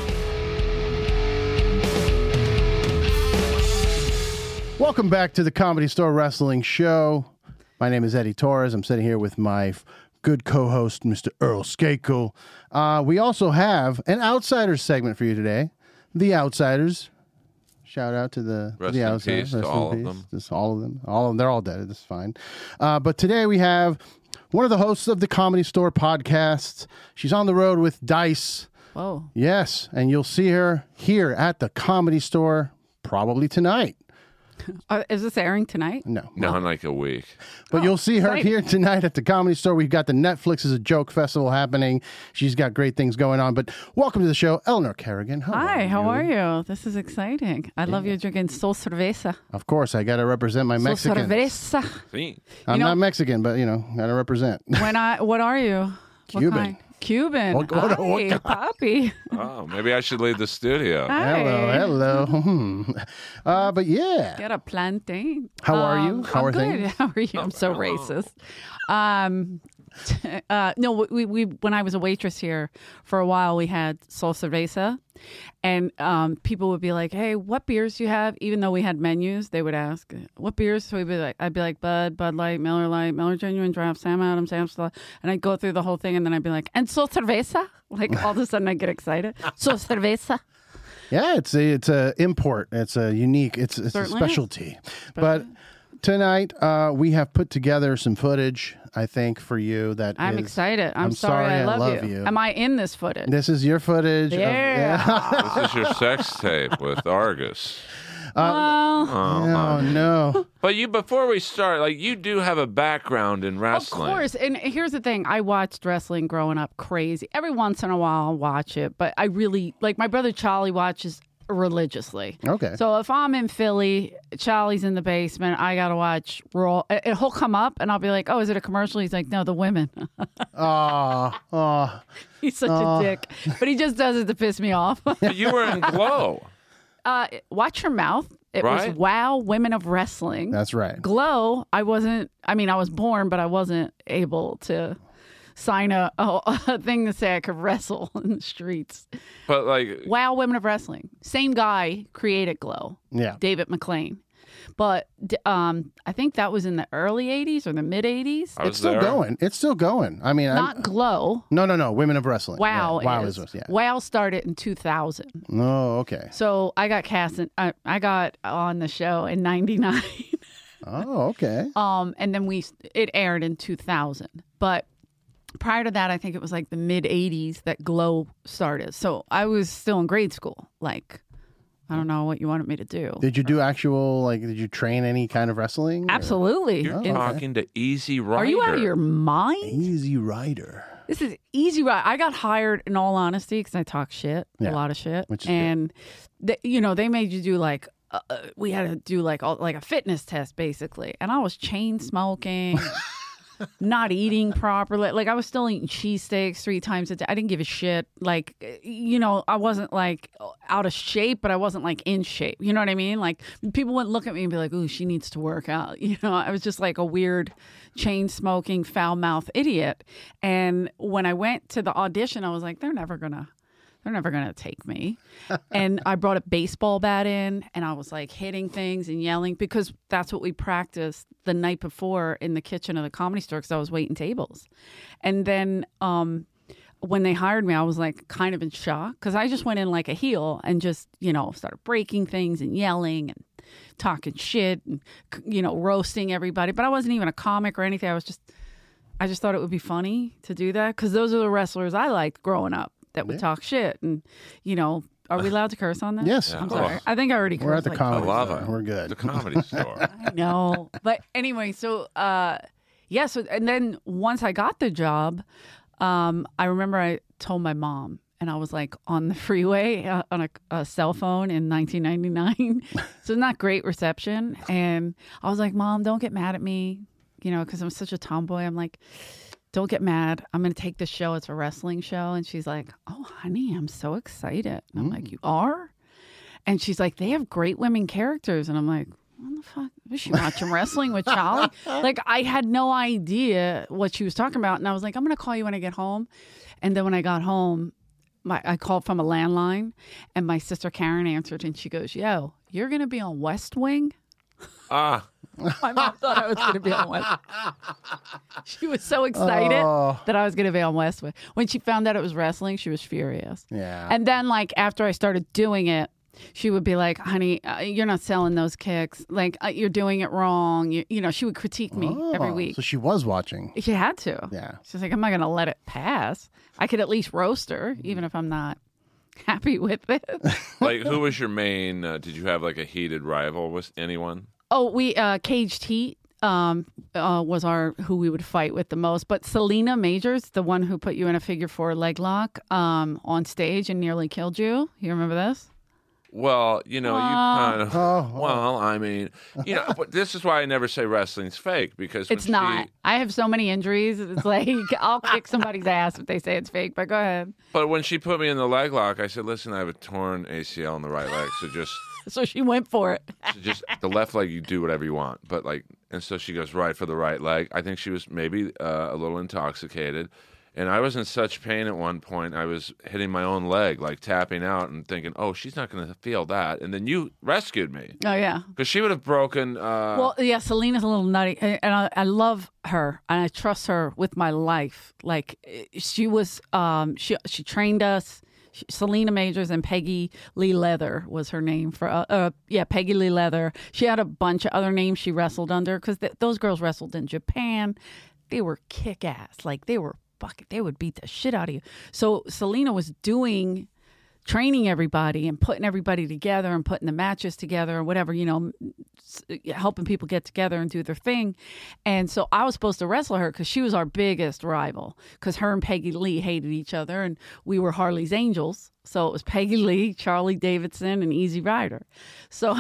[SPEAKER 2] Welcome back to the Comedy Store Wrestling Show. My name is Eddie Torres. I'm sitting here with my f- good co-host, Mister Earl Skakel. Uh, we also have an Outsiders segment for you today. The Outsiders. Shout out to the,
[SPEAKER 1] Rest
[SPEAKER 2] the
[SPEAKER 1] in
[SPEAKER 2] Outsiders.
[SPEAKER 1] peace to
[SPEAKER 2] Rest in
[SPEAKER 1] all of
[SPEAKER 2] peace.
[SPEAKER 1] them.
[SPEAKER 2] Just all of them. All of them. They're all dead. That's fine. Uh, but today we have one of the hosts of the Comedy Store podcast. She's on the road with Dice.
[SPEAKER 3] Whoa.
[SPEAKER 2] Yes, and you'll see her here at the Comedy Store probably tonight.
[SPEAKER 3] Uh, is this airing tonight?
[SPEAKER 2] No.
[SPEAKER 1] No, in like a week.
[SPEAKER 2] But
[SPEAKER 3] Oh,
[SPEAKER 2] you'll see her
[SPEAKER 3] exciting.
[SPEAKER 2] here tonight at the Comedy Store. We've got the Netflix is a Joke festival happening. She's got great things going on. But welcome to the show, Eleanor Kerrigan. How
[SPEAKER 3] Hi,
[SPEAKER 2] are
[SPEAKER 3] how
[SPEAKER 2] you?
[SPEAKER 3] are you? This is exciting. I love you drinking Sol Cerveza.
[SPEAKER 2] Of course, I got to represent my
[SPEAKER 3] Sol
[SPEAKER 2] Mexicans.
[SPEAKER 3] Cerveza.
[SPEAKER 1] See?
[SPEAKER 2] I'm
[SPEAKER 3] You know-
[SPEAKER 2] not Mexican, but, you know, got to represent.
[SPEAKER 3] When I, what are you? What
[SPEAKER 2] Cuban.
[SPEAKER 3] kind? Cuban.
[SPEAKER 2] What- what- what
[SPEAKER 3] Hi,
[SPEAKER 2] kind?
[SPEAKER 3] Poppy.
[SPEAKER 1] Oh, maybe I should leave the studio.
[SPEAKER 3] Hi.
[SPEAKER 2] Hello, hello. Hmm. uh, but yeah.
[SPEAKER 3] Get a plantain.
[SPEAKER 2] How are you?
[SPEAKER 3] Um,
[SPEAKER 2] How
[SPEAKER 3] I'm
[SPEAKER 2] are
[SPEAKER 3] good.
[SPEAKER 2] things?
[SPEAKER 3] How are you? I'm so racist. Um, uh, no, we, we when I was a waitress here for a while, we had Sol Cerveza, and um, people would be like, "Hey, what beers do you have?" Even though we had menus, they would ask, "What beers?" So we'd be like, "I'd be like Bud, Bud Light, Miller Light, Miller Genuine Draft, Sam Adams, Amstel," and I'd go through the whole thing, and then I'd be like, "And Sol Cerveza?" Like all of a sudden, I get excited. Sol Cerveza.
[SPEAKER 2] Yeah, it's a it's a import. It's a unique. It's it's
[SPEAKER 3] Certainly
[SPEAKER 2] a
[SPEAKER 3] is.
[SPEAKER 2] specialty. But tonight uh, we have put together some footage. I think for you that
[SPEAKER 3] I'm
[SPEAKER 2] is-
[SPEAKER 3] excited. I'm,
[SPEAKER 2] I'm
[SPEAKER 3] sorry,
[SPEAKER 2] sorry,
[SPEAKER 3] I
[SPEAKER 2] I
[SPEAKER 3] love,
[SPEAKER 2] love
[SPEAKER 3] you.
[SPEAKER 2] you.
[SPEAKER 3] Am I in this footage?
[SPEAKER 2] This is your footage. of-
[SPEAKER 3] Yeah.
[SPEAKER 1] This is your sex tape with Argus.
[SPEAKER 3] well,
[SPEAKER 2] Oh no.
[SPEAKER 1] But you, before we start, like you do have a background in
[SPEAKER 3] of
[SPEAKER 1] wrestling.
[SPEAKER 3] course. And here's the thing: I watched wrestling growing up, crazy. Every once in a while, I'll watch it, but I really like. My brother Charlie watches religiously.
[SPEAKER 2] Okay.
[SPEAKER 3] So if I'm in Philly, Charlie's in the basement, I gotta watch Raw. And he'll come up, and I'll be like, "Oh, is it a commercial?" He's like, "No, the women."
[SPEAKER 2] Oh, oh.
[SPEAKER 3] He's such a dick, but he just does it to piss me off.
[SPEAKER 1] But you were in Glow.
[SPEAKER 3] uh, watch your mouth. It
[SPEAKER 1] Right?
[SPEAKER 3] was Wow, Women of Wrestling.
[SPEAKER 2] That's right.
[SPEAKER 3] Glow, I wasn't, I mean, I was born, but I wasn't able to sign a, a, a thing to say I could wrestle in the streets.
[SPEAKER 1] But like,
[SPEAKER 3] Wow, Women of Wrestling. Same guy created Glow,
[SPEAKER 2] Yeah.
[SPEAKER 3] David McLean. But d- um, I think that was in the early eighties or the mid eighties.
[SPEAKER 1] I was
[SPEAKER 2] It's still
[SPEAKER 1] there.
[SPEAKER 2] going. It's still going. I mean,
[SPEAKER 3] Not
[SPEAKER 2] I'm,
[SPEAKER 3] Glow.
[SPEAKER 2] no, no, no. Women of Wrestling.
[SPEAKER 3] Wow,
[SPEAKER 2] Yeah. Wow
[SPEAKER 3] is.
[SPEAKER 2] is. Yeah.
[SPEAKER 3] Wow started in two thousand.
[SPEAKER 2] Oh, okay.
[SPEAKER 3] So I got cast in, I, I got on the show in ninety-nine.
[SPEAKER 2] Oh, okay.
[SPEAKER 3] Um, and then we it aired in two thousand. But prior to that, I think it was like the mid eighties that Glow started. So I was still in grade school. Like, I don't know what you wanted me to do.
[SPEAKER 2] Did you do actual like? Did you train any kind of wrestling? or-
[SPEAKER 3] Absolutely.
[SPEAKER 1] You're
[SPEAKER 3] In-
[SPEAKER 1] talking to Easy Rider.
[SPEAKER 3] are you out of your mind?
[SPEAKER 2] Easy Rider.
[SPEAKER 3] This is easy. Right? I got hired in all honesty because I talk shit,
[SPEAKER 2] Yeah,
[SPEAKER 3] a lot of shit,
[SPEAKER 2] which is
[SPEAKER 3] and they, you know they made you do like. Uh, uh, we had to do like all, like a fitness test basically, and I was chain smoking, not eating properly. Like I was still eating cheesesteaks three times a day. I didn't give a shit. Like you know, I wasn't like out of shape, but I wasn't like in shape. You know what I mean? Like people wouldn't look at me and be like, "Ooh, she needs to work out." You know, I was just like a weird chain smoking, foul mouth idiot. And when I went to the audition, I was like, "They're never gonna." They're never going to take me. And I brought a baseball bat in and I was like hitting things and yelling because that's what we practiced the night before in the kitchen of the Comedy Store because I was waiting tables. And then um, when they hired me, I was like kind of in shock because I just went in like a heel and just, you know, started breaking things and yelling and talking shit and, you know, roasting everybody. But I wasn't even a comic or anything. I was just, I just thought it would be funny to do that because those are the wrestlers I liked growing up. That would
[SPEAKER 2] Yeah.
[SPEAKER 3] talk shit and you know are we allowed to curse on that?
[SPEAKER 2] Yes.
[SPEAKER 1] Yeah.
[SPEAKER 3] I'm
[SPEAKER 1] of
[SPEAKER 3] sorry.
[SPEAKER 1] course.
[SPEAKER 3] I think I already cursed.
[SPEAKER 2] We're at the
[SPEAKER 3] like,
[SPEAKER 1] I
[SPEAKER 2] comedy
[SPEAKER 1] love
[SPEAKER 2] store.
[SPEAKER 1] it.
[SPEAKER 2] We're good.
[SPEAKER 1] The Comedy Store.
[SPEAKER 3] no, but anyway, so uh, yeah. So and then once I got the job, um, I remember I told my mom, and I was like on the freeway uh, on a, a cell phone in nineteen ninety-nine, so not great reception, and I was like, "Mom, don't get mad at me," you know, because I'm such a tomboy. I'm like. don't get mad. I'm going to take this show. It's a wrestling show. And she's like, oh, honey, I'm so excited. And I'm
[SPEAKER 2] Mm.
[SPEAKER 3] like, you are? And she's like, they have great women characters. And I'm like, what the fuck? Was she watching wrestling with Charlie? Like, I had no idea what she was talking about. And I was like, I'm going to call you when I get home. And then when I got home, my, I called from a landline. And my sister Karen answered. And she goes, yo, you're going to be on West Wing?
[SPEAKER 1] Ah,
[SPEAKER 3] My mom thought I was going to be on West. She was so excited
[SPEAKER 2] Oh.
[SPEAKER 3] that I was going to be on West Wing. When she found out it was wrestling, she was furious.
[SPEAKER 2] Yeah.
[SPEAKER 3] And then, like, after I started doing it, she would be like, honey, uh, you're not selling those kicks. Like, uh, you're doing it wrong. You, you know, she would critique me every
[SPEAKER 2] Oh,
[SPEAKER 3] week.
[SPEAKER 2] So she was watching.
[SPEAKER 3] She had to.
[SPEAKER 2] Yeah.
[SPEAKER 3] She's like, I'm not going to let it pass. I could at least roast her, even if I'm not happy with it.
[SPEAKER 1] like who was your main? Uh, did you have like a heated rival with anyone?
[SPEAKER 3] Oh, we uh, Caged Heat um, uh, was our who we would fight with the most. But Selena Majors, the one who put you in a figure four leg lock um, on stage and nearly killed you. You remember this?
[SPEAKER 1] Well, you know, you kind of.
[SPEAKER 2] Oh,
[SPEAKER 1] Well, I mean, you know, but this is why I never say wrestling's fake because when
[SPEAKER 3] It's not.
[SPEAKER 1] she-
[SPEAKER 3] I have so many injuries. It's like I'll kick somebody's ass if they say it's fake. But go ahead.
[SPEAKER 1] But when she put me in the leg lock, I said, "Listen, I have a torn A C L in the right leg, so just,
[SPEAKER 3] So she went for it.
[SPEAKER 1] so just the left leg, you do whatever you want." But like, and so she goes right for the right leg. I think she was maybe uh, a little intoxicated, and I was in such pain at one point. I was hitting my own leg, like tapping out, and thinking, "Oh, she's not going to feel that." And then you rescued me
[SPEAKER 3] Oh yeah.
[SPEAKER 1] because she would have broken. Uh,
[SPEAKER 3] Well, yeah. Selena's a little nutty, and and I, I love her, and I trust her with my life. Like she was, um, she she trained us. She, Selena Majors and Peggy Lee Leather was her name for. Uh, uh, yeah, Peggy Lee Leather. She had a bunch of other names she wrestled under because th- those girls wrestled in Japan. They were kick ass. Like they were bucket. They would beat the shit out of you. So Selena was doing. Training everybody and putting everybody together and putting the matches together and whatever, you know, s- helping people get together and do their thing. And so I was supposed to wrestle her because she was our biggest rival because her and Peggy Lee hated each other and we were Harley's Angels. So it was Peggy Lee, Charlie Davidson, and Easy Rider. So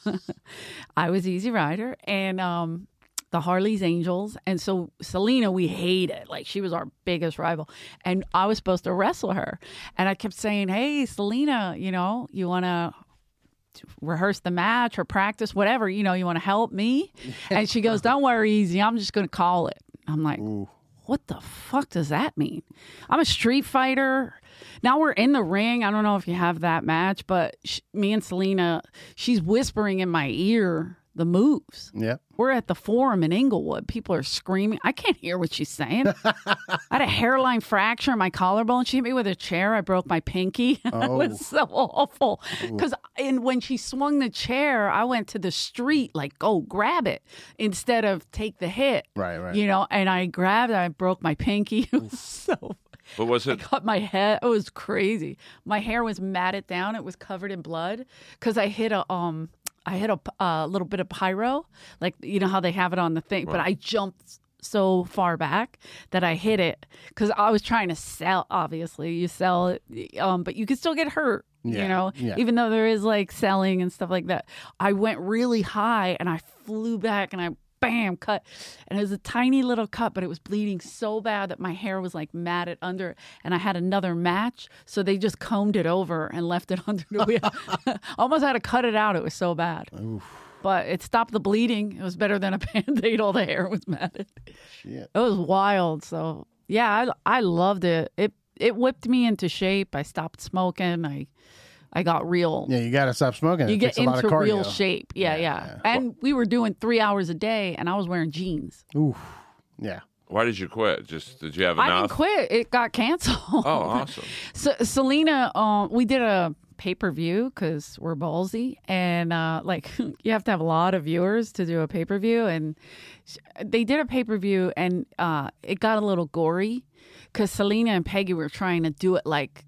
[SPEAKER 3] I was Easy Rider and um, the Harley's Angels. And so Selena, we hated. Like, she was our biggest rival. And I was supposed to wrestle her. And I kept saying, hey, Selena, you know, you want to rehearse the match or practice, whatever, you know, you want to help me? And she goes, don't worry, Easy, I'm just going to call it. I'm like,
[SPEAKER 2] Ooh.
[SPEAKER 3] what the fuck does that mean? I'm a street fighter. Now we're in the ring. I don't know if you have that match, but sh- me and Selena, she's whispering in my ear the moves.
[SPEAKER 2] Yep.
[SPEAKER 3] We're at the Forum in Inglewood. People are screaming. I can't hear what she's saying. I had a hairline fracture in my collarbone. She hit me with a chair. I broke my pinky.
[SPEAKER 2] Oh.
[SPEAKER 3] It was so awful. Because and when she swung the chair, I went to the street like, go grab it instead of take the hit.
[SPEAKER 2] Right, right.
[SPEAKER 3] You know, and I grabbed it. I broke my pinky. It was so
[SPEAKER 1] but was it?
[SPEAKER 3] cut my head. It was crazy. My hair was matted down. It was covered in blood because I hit a um I hit a uh, little bit of pyro, like you know how they have it on the thing. But I jumped so far back that I hit it because I was trying to sell. Obviously, you sell it, um, but you can still get hurt.
[SPEAKER 2] Yeah,
[SPEAKER 3] You know,
[SPEAKER 2] yeah.
[SPEAKER 3] even though there is like selling and stuff like that. I went really high and I flew back and I. Bam, cut. And it was a tiny little cut, but it was bleeding so bad that my hair was like matted under it. And I had another match. So they just combed it over and left it under the wheel. Almost had to cut it out. It was so bad.
[SPEAKER 2] Oof.
[SPEAKER 3] But it stopped the bleeding. It was better than a Band-Aid. All the hair was matted.
[SPEAKER 2] Shit.
[SPEAKER 3] It was wild. So yeah, I, I loved it. It it whipped me into shape. I stopped smoking. I I got real.
[SPEAKER 2] Yeah, you got to stop smoking.
[SPEAKER 3] You
[SPEAKER 2] It
[SPEAKER 3] get
[SPEAKER 2] takes a lot of
[SPEAKER 3] into
[SPEAKER 2] cardio.
[SPEAKER 3] real shape. Yeah, yeah.
[SPEAKER 2] Yeah,
[SPEAKER 3] And we were doing three hours a day, and I was wearing jeans.
[SPEAKER 2] Oof. Yeah.
[SPEAKER 1] Why did you quit? Just did you have
[SPEAKER 3] I
[SPEAKER 1] enough?
[SPEAKER 3] didn't quit. It got canceled.
[SPEAKER 1] Oh, awesome.
[SPEAKER 3] So Selena, um, we did a pay per view because we're ballsy, and uh, like you have to have a lot of viewers to do a pay per view, and sh- they did a pay per view, and uh, it got a little gory because Selena and Peggy were trying to do it like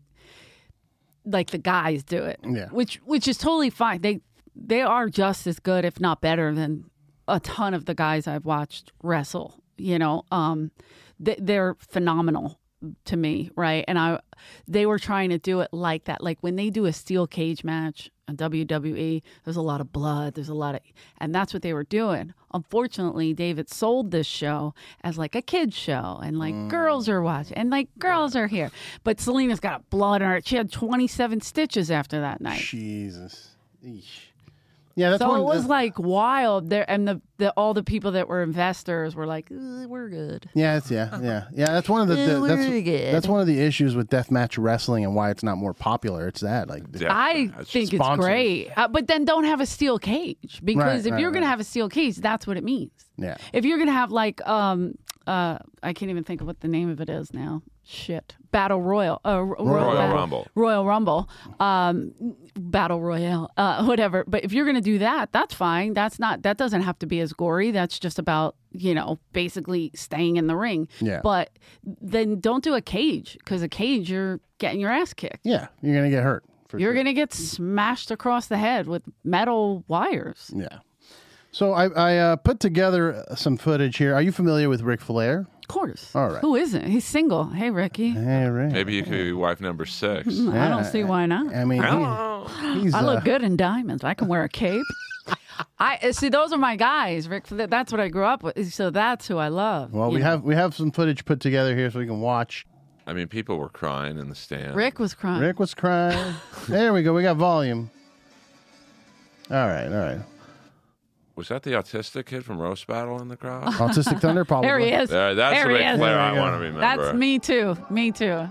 [SPEAKER 3] like the guys do it,
[SPEAKER 2] Yeah.
[SPEAKER 3] which which is totally fine. They they are just as good, if not better, than a ton of the guys I've watched wrestle. You know, um, they, they're phenomenal to me, right? And I, they were trying to do it like that. Like when they do a steel cage match, on W W E. There's a lot of blood. There's a lot of, and that's what they were doing. Unfortunately, David sold this show as like a kid's show, and like mm. girls are watching, and like girls are here. But Selina's got blood on her. She had twenty-seven stitches after that night.
[SPEAKER 2] Jesus. Eesh. Yeah, that's
[SPEAKER 3] so
[SPEAKER 2] one,
[SPEAKER 3] it was
[SPEAKER 2] uh,
[SPEAKER 3] like wild there, and the, the all the people that were investors were like, "We're good."
[SPEAKER 2] Yeah, it's, yeah, yeah, yeah. That's one of the, the
[SPEAKER 3] We're
[SPEAKER 2] that's,
[SPEAKER 3] good.
[SPEAKER 2] that's one of the issues with deathmatch wrestling and why it's not more popular. It's that like
[SPEAKER 1] Yeah,
[SPEAKER 3] I
[SPEAKER 1] that's
[SPEAKER 3] think it's
[SPEAKER 2] sponsors.
[SPEAKER 3] great, uh, but then don't have a steel cage because
[SPEAKER 2] Right,
[SPEAKER 3] if
[SPEAKER 2] right,
[SPEAKER 3] you're gonna
[SPEAKER 2] right.
[SPEAKER 3] have a steel cage, that's what it means.
[SPEAKER 2] yeah.
[SPEAKER 3] If you're gonna have like um uh I can't even think of what the name of it is now. Shit, Battle Royal, uh, Royal,
[SPEAKER 1] Royal
[SPEAKER 3] Battle-
[SPEAKER 1] Rumble.
[SPEAKER 3] Royal Rumble, um, Battle Royale, uh, whatever. But if you're gonna do that, that's fine. That's not. That doesn't have to be as gory. That's just about you know basically staying in the ring.
[SPEAKER 2] Yeah.
[SPEAKER 3] But then don't do a cage because a cage you're getting your ass kicked.
[SPEAKER 2] Yeah, you're gonna get hurt. For
[SPEAKER 3] You're
[SPEAKER 2] sure.
[SPEAKER 3] gonna get smashed across the head with metal wires.
[SPEAKER 2] Yeah. So I, I uh, put together some footage here. Are you familiar with Ric Flair?
[SPEAKER 3] Of course.
[SPEAKER 2] All right.
[SPEAKER 3] Who isn't? He's single. Hey, Ricky.
[SPEAKER 2] Hey, Rick.
[SPEAKER 1] Maybe you could be wife number six.
[SPEAKER 3] I don't see why not.
[SPEAKER 2] I mean, he, he's.
[SPEAKER 3] I
[SPEAKER 2] uh,
[SPEAKER 3] look good in diamonds. I can wear a cape. I see. Those are my guys, Rick. That's what I grew up with. So that's who I love.
[SPEAKER 2] Well,
[SPEAKER 3] you
[SPEAKER 2] we
[SPEAKER 3] know.
[SPEAKER 2] have we have some footage put together here so we can watch.
[SPEAKER 1] I mean, people were crying in the stand.
[SPEAKER 3] Rick was crying.
[SPEAKER 2] Rick was crying. There we go. We got volume. All right, all right.
[SPEAKER 1] Was that the autistic kid from Roast Battle in the crowd?
[SPEAKER 2] Autistic Thunder, probably.
[SPEAKER 3] There he is.
[SPEAKER 1] There, that's
[SPEAKER 3] there
[SPEAKER 1] the
[SPEAKER 3] he
[SPEAKER 1] Ric
[SPEAKER 3] is.
[SPEAKER 1] Flair
[SPEAKER 2] There
[SPEAKER 1] I
[SPEAKER 2] we go.
[SPEAKER 1] want to remember.
[SPEAKER 3] That's me too. Me too.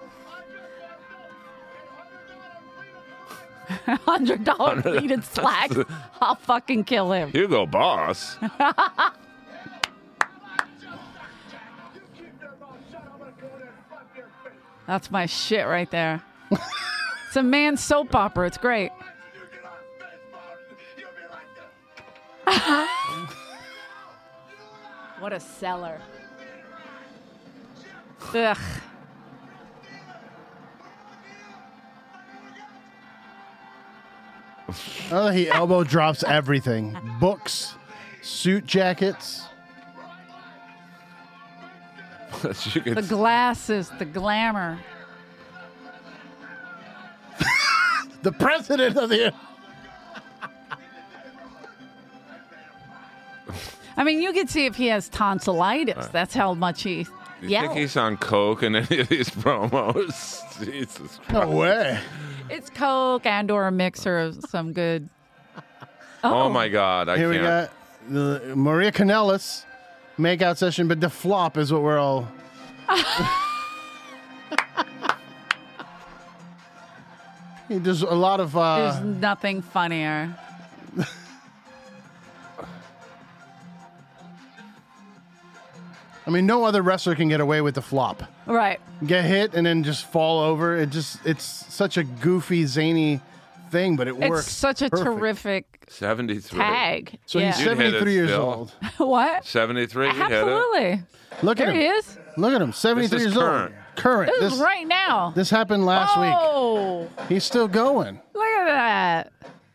[SPEAKER 3] Hundred dollar pleated slacks. I'll fucking kill him.
[SPEAKER 1] Hugo Boss.
[SPEAKER 3] That's my shit right there. It's a man's soap opera. It's great. What a seller. Ugh.
[SPEAKER 2] Oh, he elbow drops everything. Books, suit jackets.
[SPEAKER 1] You could
[SPEAKER 3] The glasses, the glamour.
[SPEAKER 2] The president of the.
[SPEAKER 3] I mean, you can see if he has tonsillitis. That's how much he
[SPEAKER 1] You
[SPEAKER 3] yells.
[SPEAKER 1] think he's on coke in any of these promos? Jesus Christ.
[SPEAKER 2] No way.
[SPEAKER 3] It's Coke and or a mixer of some good.
[SPEAKER 1] Oh, my God. I
[SPEAKER 2] Here we
[SPEAKER 1] can't.
[SPEAKER 2] got the Maria Kanellis makeout session, but the flop is what we're all. He does a lot of.
[SPEAKER 3] There's
[SPEAKER 2] Uh,
[SPEAKER 3] nothing funnier.
[SPEAKER 2] I mean, no other wrestler can get away with the flop.
[SPEAKER 3] Right.
[SPEAKER 2] Get hit and then just fall over. It just it's such a goofy, zany thing, but it works.
[SPEAKER 3] It's such a
[SPEAKER 2] perfect.
[SPEAKER 3] terrific
[SPEAKER 1] seventy-three.
[SPEAKER 3] tag.
[SPEAKER 2] So
[SPEAKER 3] yeah.
[SPEAKER 2] he's
[SPEAKER 1] You'd hit it
[SPEAKER 2] seventy-three years
[SPEAKER 1] still.
[SPEAKER 2] old.
[SPEAKER 3] What?
[SPEAKER 1] seventy-three. You hit it.
[SPEAKER 3] Absolutely.
[SPEAKER 2] Look
[SPEAKER 3] There
[SPEAKER 2] at him.
[SPEAKER 3] he is.
[SPEAKER 2] Look at him. seventy-three
[SPEAKER 1] This is
[SPEAKER 2] years
[SPEAKER 1] current.
[SPEAKER 2] old. Current.
[SPEAKER 3] This,
[SPEAKER 2] This
[SPEAKER 3] is right now.
[SPEAKER 2] this happened last week.
[SPEAKER 3] Oh,
[SPEAKER 2] He's still going.
[SPEAKER 3] look at that.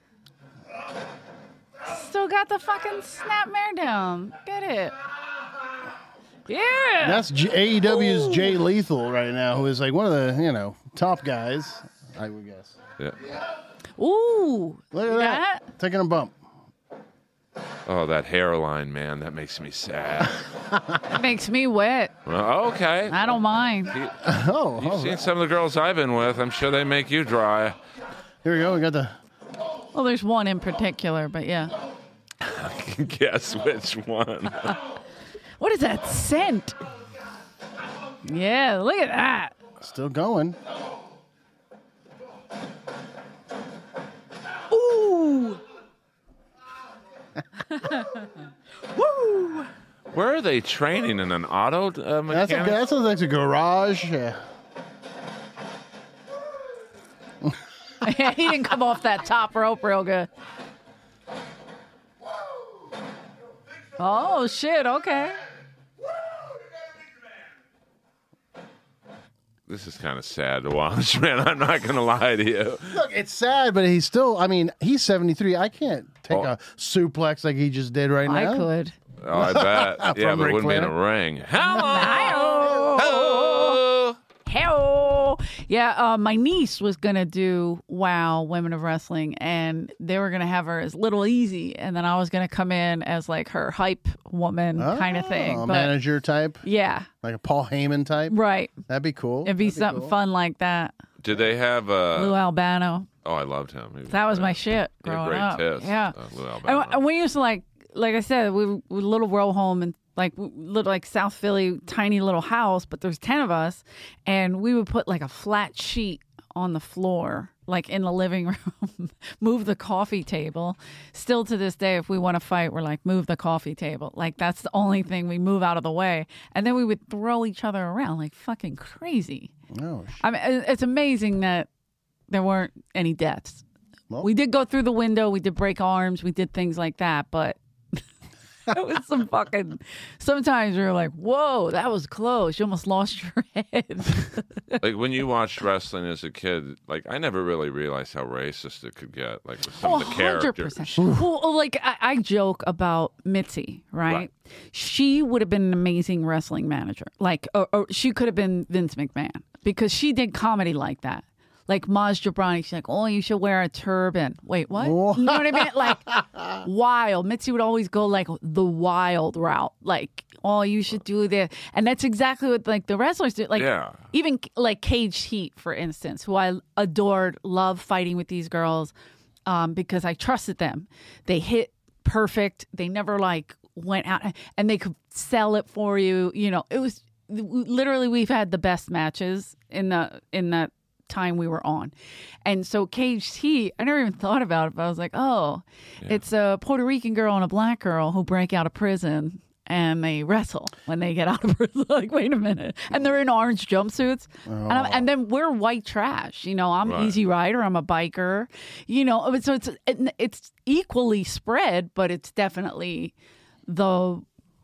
[SPEAKER 3] Still got the fucking snapmare down. Get it. Yeah.
[SPEAKER 2] That's J- A E W's Jay Lethal right now, who is like one of the you know top guys, I would guess.
[SPEAKER 1] Yeah.
[SPEAKER 3] Ooh.
[SPEAKER 2] Look at
[SPEAKER 3] See
[SPEAKER 2] that. Taking a bump.
[SPEAKER 1] Oh, that hairline, man. That makes me sad.
[SPEAKER 3] That makes me wet.
[SPEAKER 1] Well, okay.
[SPEAKER 3] I don't mind.
[SPEAKER 2] Oh,
[SPEAKER 1] You've
[SPEAKER 2] oh,
[SPEAKER 1] seen some of the girls I've been with. I'm sure they make you dry.
[SPEAKER 2] here we go. We got the.
[SPEAKER 3] Well, there's one in particular, but yeah.
[SPEAKER 1] Guess which one?
[SPEAKER 3] What is that scent? Yeah, look at that.
[SPEAKER 2] Still going.
[SPEAKER 3] Ooh. Woo.
[SPEAKER 1] Where are they training? In an auto uh,
[SPEAKER 2] That's a,
[SPEAKER 1] mechanic?
[SPEAKER 2] that sounds like a garage. Yeah.
[SPEAKER 3] Yeah, he didn't come off that top rope real good. Oh, shit. Okay.
[SPEAKER 1] This is kind of sad to watch, man. I'm not going to lie to you.
[SPEAKER 2] Look, it's sad, but he's still. I mean, he's seventy-three. I can't take
[SPEAKER 1] Oh.
[SPEAKER 2] a suplex like he just did right now.
[SPEAKER 3] I could.
[SPEAKER 1] Oh, I bet. yeah,
[SPEAKER 2] From
[SPEAKER 1] but it
[SPEAKER 2] Ric
[SPEAKER 1] wouldn't be in a
[SPEAKER 2] Flair.
[SPEAKER 1] ring. Hello.
[SPEAKER 3] Hello.
[SPEAKER 1] Hello.
[SPEAKER 3] Hello. Yeah, uh, my niece was gonna do WOW Women of Wrestling, and they were gonna have her as Little Easy, and then I was gonna come in as like her hype woman
[SPEAKER 2] Oh,
[SPEAKER 3] kind of thing.
[SPEAKER 2] A
[SPEAKER 3] But
[SPEAKER 2] manager type,
[SPEAKER 3] yeah,
[SPEAKER 2] like a Paul Heyman type.
[SPEAKER 3] right.
[SPEAKER 2] That'd be cool.
[SPEAKER 3] It'd be
[SPEAKER 2] That'd
[SPEAKER 3] something
[SPEAKER 2] cool.
[SPEAKER 3] fun like that.
[SPEAKER 1] Did they have
[SPEAKER 3] Lou
[SPEAKER 1] uh
[SPEAKER 3] Albano.
[SPEAKER 1] Oh, I loved him. He
[SPEAKER 3] That was
[SPEAKER 1] great.
[SPEAKER 3] my shit
[SPEAKER 1] He had
[SPEAKER 3] growing
[SPEAKER 1] great
[SPEAKER 3] up.
[SPEAKER 1] tits,
[SPEAKER 3] Yeah.
[SPEAKER 1] uh, Lou
[SPEAKER 3] And,
[SPEAKER 1] Albano.
[SPEAKER 3] and we used to like, like I said, we were a little row home and like little like South Philly, tiny little house, but there's ten of us, and we would put like a flat sheet on the floor, like in the living room, move the coffee table. Still to this day, if we want to fight, we're like, move the coffee table. Like that's the only thing we move out of the way, and then we would throw each other around like fucking crazy.
[SPEAKER 2] Oh, sh-
[SPEAKER 3] I mean, it- it's amazing that there weren't any deaths.
[SPEAKER 2] Well-
[SPEAKER 3] We did go through the window. We did break arms. We did things like that. But it was some fucking. Sometimes we were like, "Whoa, that was close. You almost lost your head."
[SPEAKER 1] Like when you watched wrestling as a kid, like I never really realized how racist it could get. Like with some
[SPEAKER 3] Oh,
[SPEAKER 1] of the characters.
[SPEAKER 3] one hundred percent. Well, like I, I joke about Mitzi, right?
[SPEAKER 1] Right.
[SPEAKER 3] She would have been an amazing wrestling manager. Like, or, or she could have been Vince McMahon because she did comedy like that. Like Maz Jobrani, she's like, "Oh, you should wear a turban." Wait, what? You know what I mean? Like wild. Mitzi would always go like the wild route. Like, "Oh, you should do this," and that's exactly what like the wrestlers do. Like,
[SPEAKER 1] Yeah.
[SPEAKER 3] even like Caged Heat, for instance, who I adored, loved fighting with these girls um, because I trusted them. They hit perfect. They never like went out, and they could sell it for you. You know, it was literally we've had the best matches in the in that time we were on. And so Caged Heat, I never even thought about it, but I was like, oh, yeah. It's a Puerto Rican girl and a black girl who break out of prison and they wrestle when they get out of prison. Like, wait a minute. And they're in orange jumpsuits. Oh. And, I'm, and then we're white trash. You know, I'm right. Easy Rider. I'm a biker. You know, so it's it's equally spread, but it's definitely the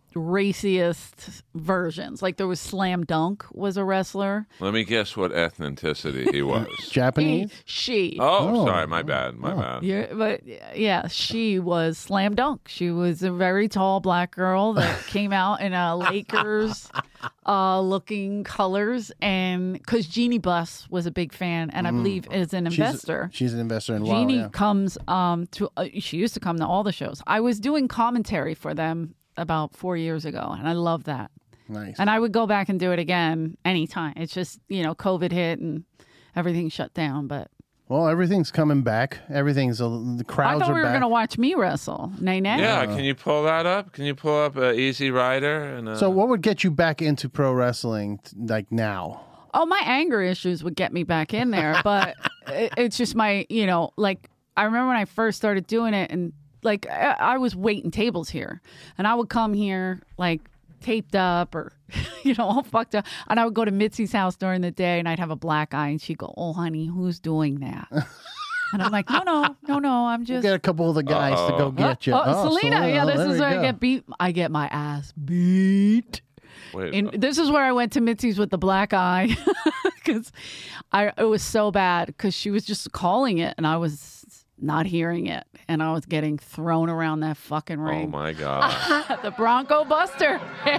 [SPEAKER 3] raciest versions. Like there was Slam Dunk was a wrestler.
[SPEAKER 1] Let me guess what ethnicity he was.
[SPEAKER 2] Japanese?
[SPEAKER 3] He, she.
[SPEAKER 1] Oh, oh, sorry, my bad, my oh. bad.
[SPEAKER 3] Yeah, but yeah, she was Slam Dunk. She was a very tall black girl that came out in a Lakers uh, looking colors, and because Jeannie Buss was a big fan, and I mm. believe is an investor.
[SPEAKER 2] She's, she's an investor in WOW.
[SPEAKER 3] Jeannie
[SPEAKER 2] yeah.
[SPEAKER 3] comes um to. Uh, she used to come to all the shows. I was doing commentary for them about four years ago, and I love that.
[SPEAKER 2] Nice.
[SPEAKER 3] And I would go back and do it again anytime. It's just, you know, COVID hit and everything shut down, but...
[SPEAKER 2] Well, everything's coming back. Everything's... Uh, the crowds are back.
[SPEAKER 3] I thought we were going to watch me wrestle. Nay, nay.
[SPEAKER 1] Yeah, uh, can you pull that up? Can you pull up uh, Easy Rider? And, uh...
[SPEAKER 2] So what would get you back into pro wrestling, like, now?
[SPEAKER 3] Oh, my anger issues would get me back in there, but it, it's just my, you know, like, I remember when I first started doing it, and like I, I was waiting tables here, and I would come here like taped up or, you know, all fucked up. And I would go to Mitzi's house during the day, and I'd have a black eye, and she'd go, "Oh, honey, who's doing that?" And I'm like, no, no, no, no, I'm just...
[SPEAKER 2] We'll get a couple of the guys Uh-oh. to go get you.
[SPEAKER 3] Oh, oh, Selena,
[SPEAKER 2] Selena,
[SPEAKER 3] yeah, this
[SPEAKER 2] oh,
[SPEAKER 3] is where
[SPEAKER 2] I
[SPEAKER 3] get beat. I get my ass beat.
[SPEAKER 1] Wait,
[SPEAKER 3] and this is where I went to Mitzi's with the black eye, because I it was so bad, because she was just calling it, and I was not hearing it, and I was getting thrown around that fucking ring.
[SPEAKER 1] Oh my god!
[SPEAKER 3] The Bronco Buster.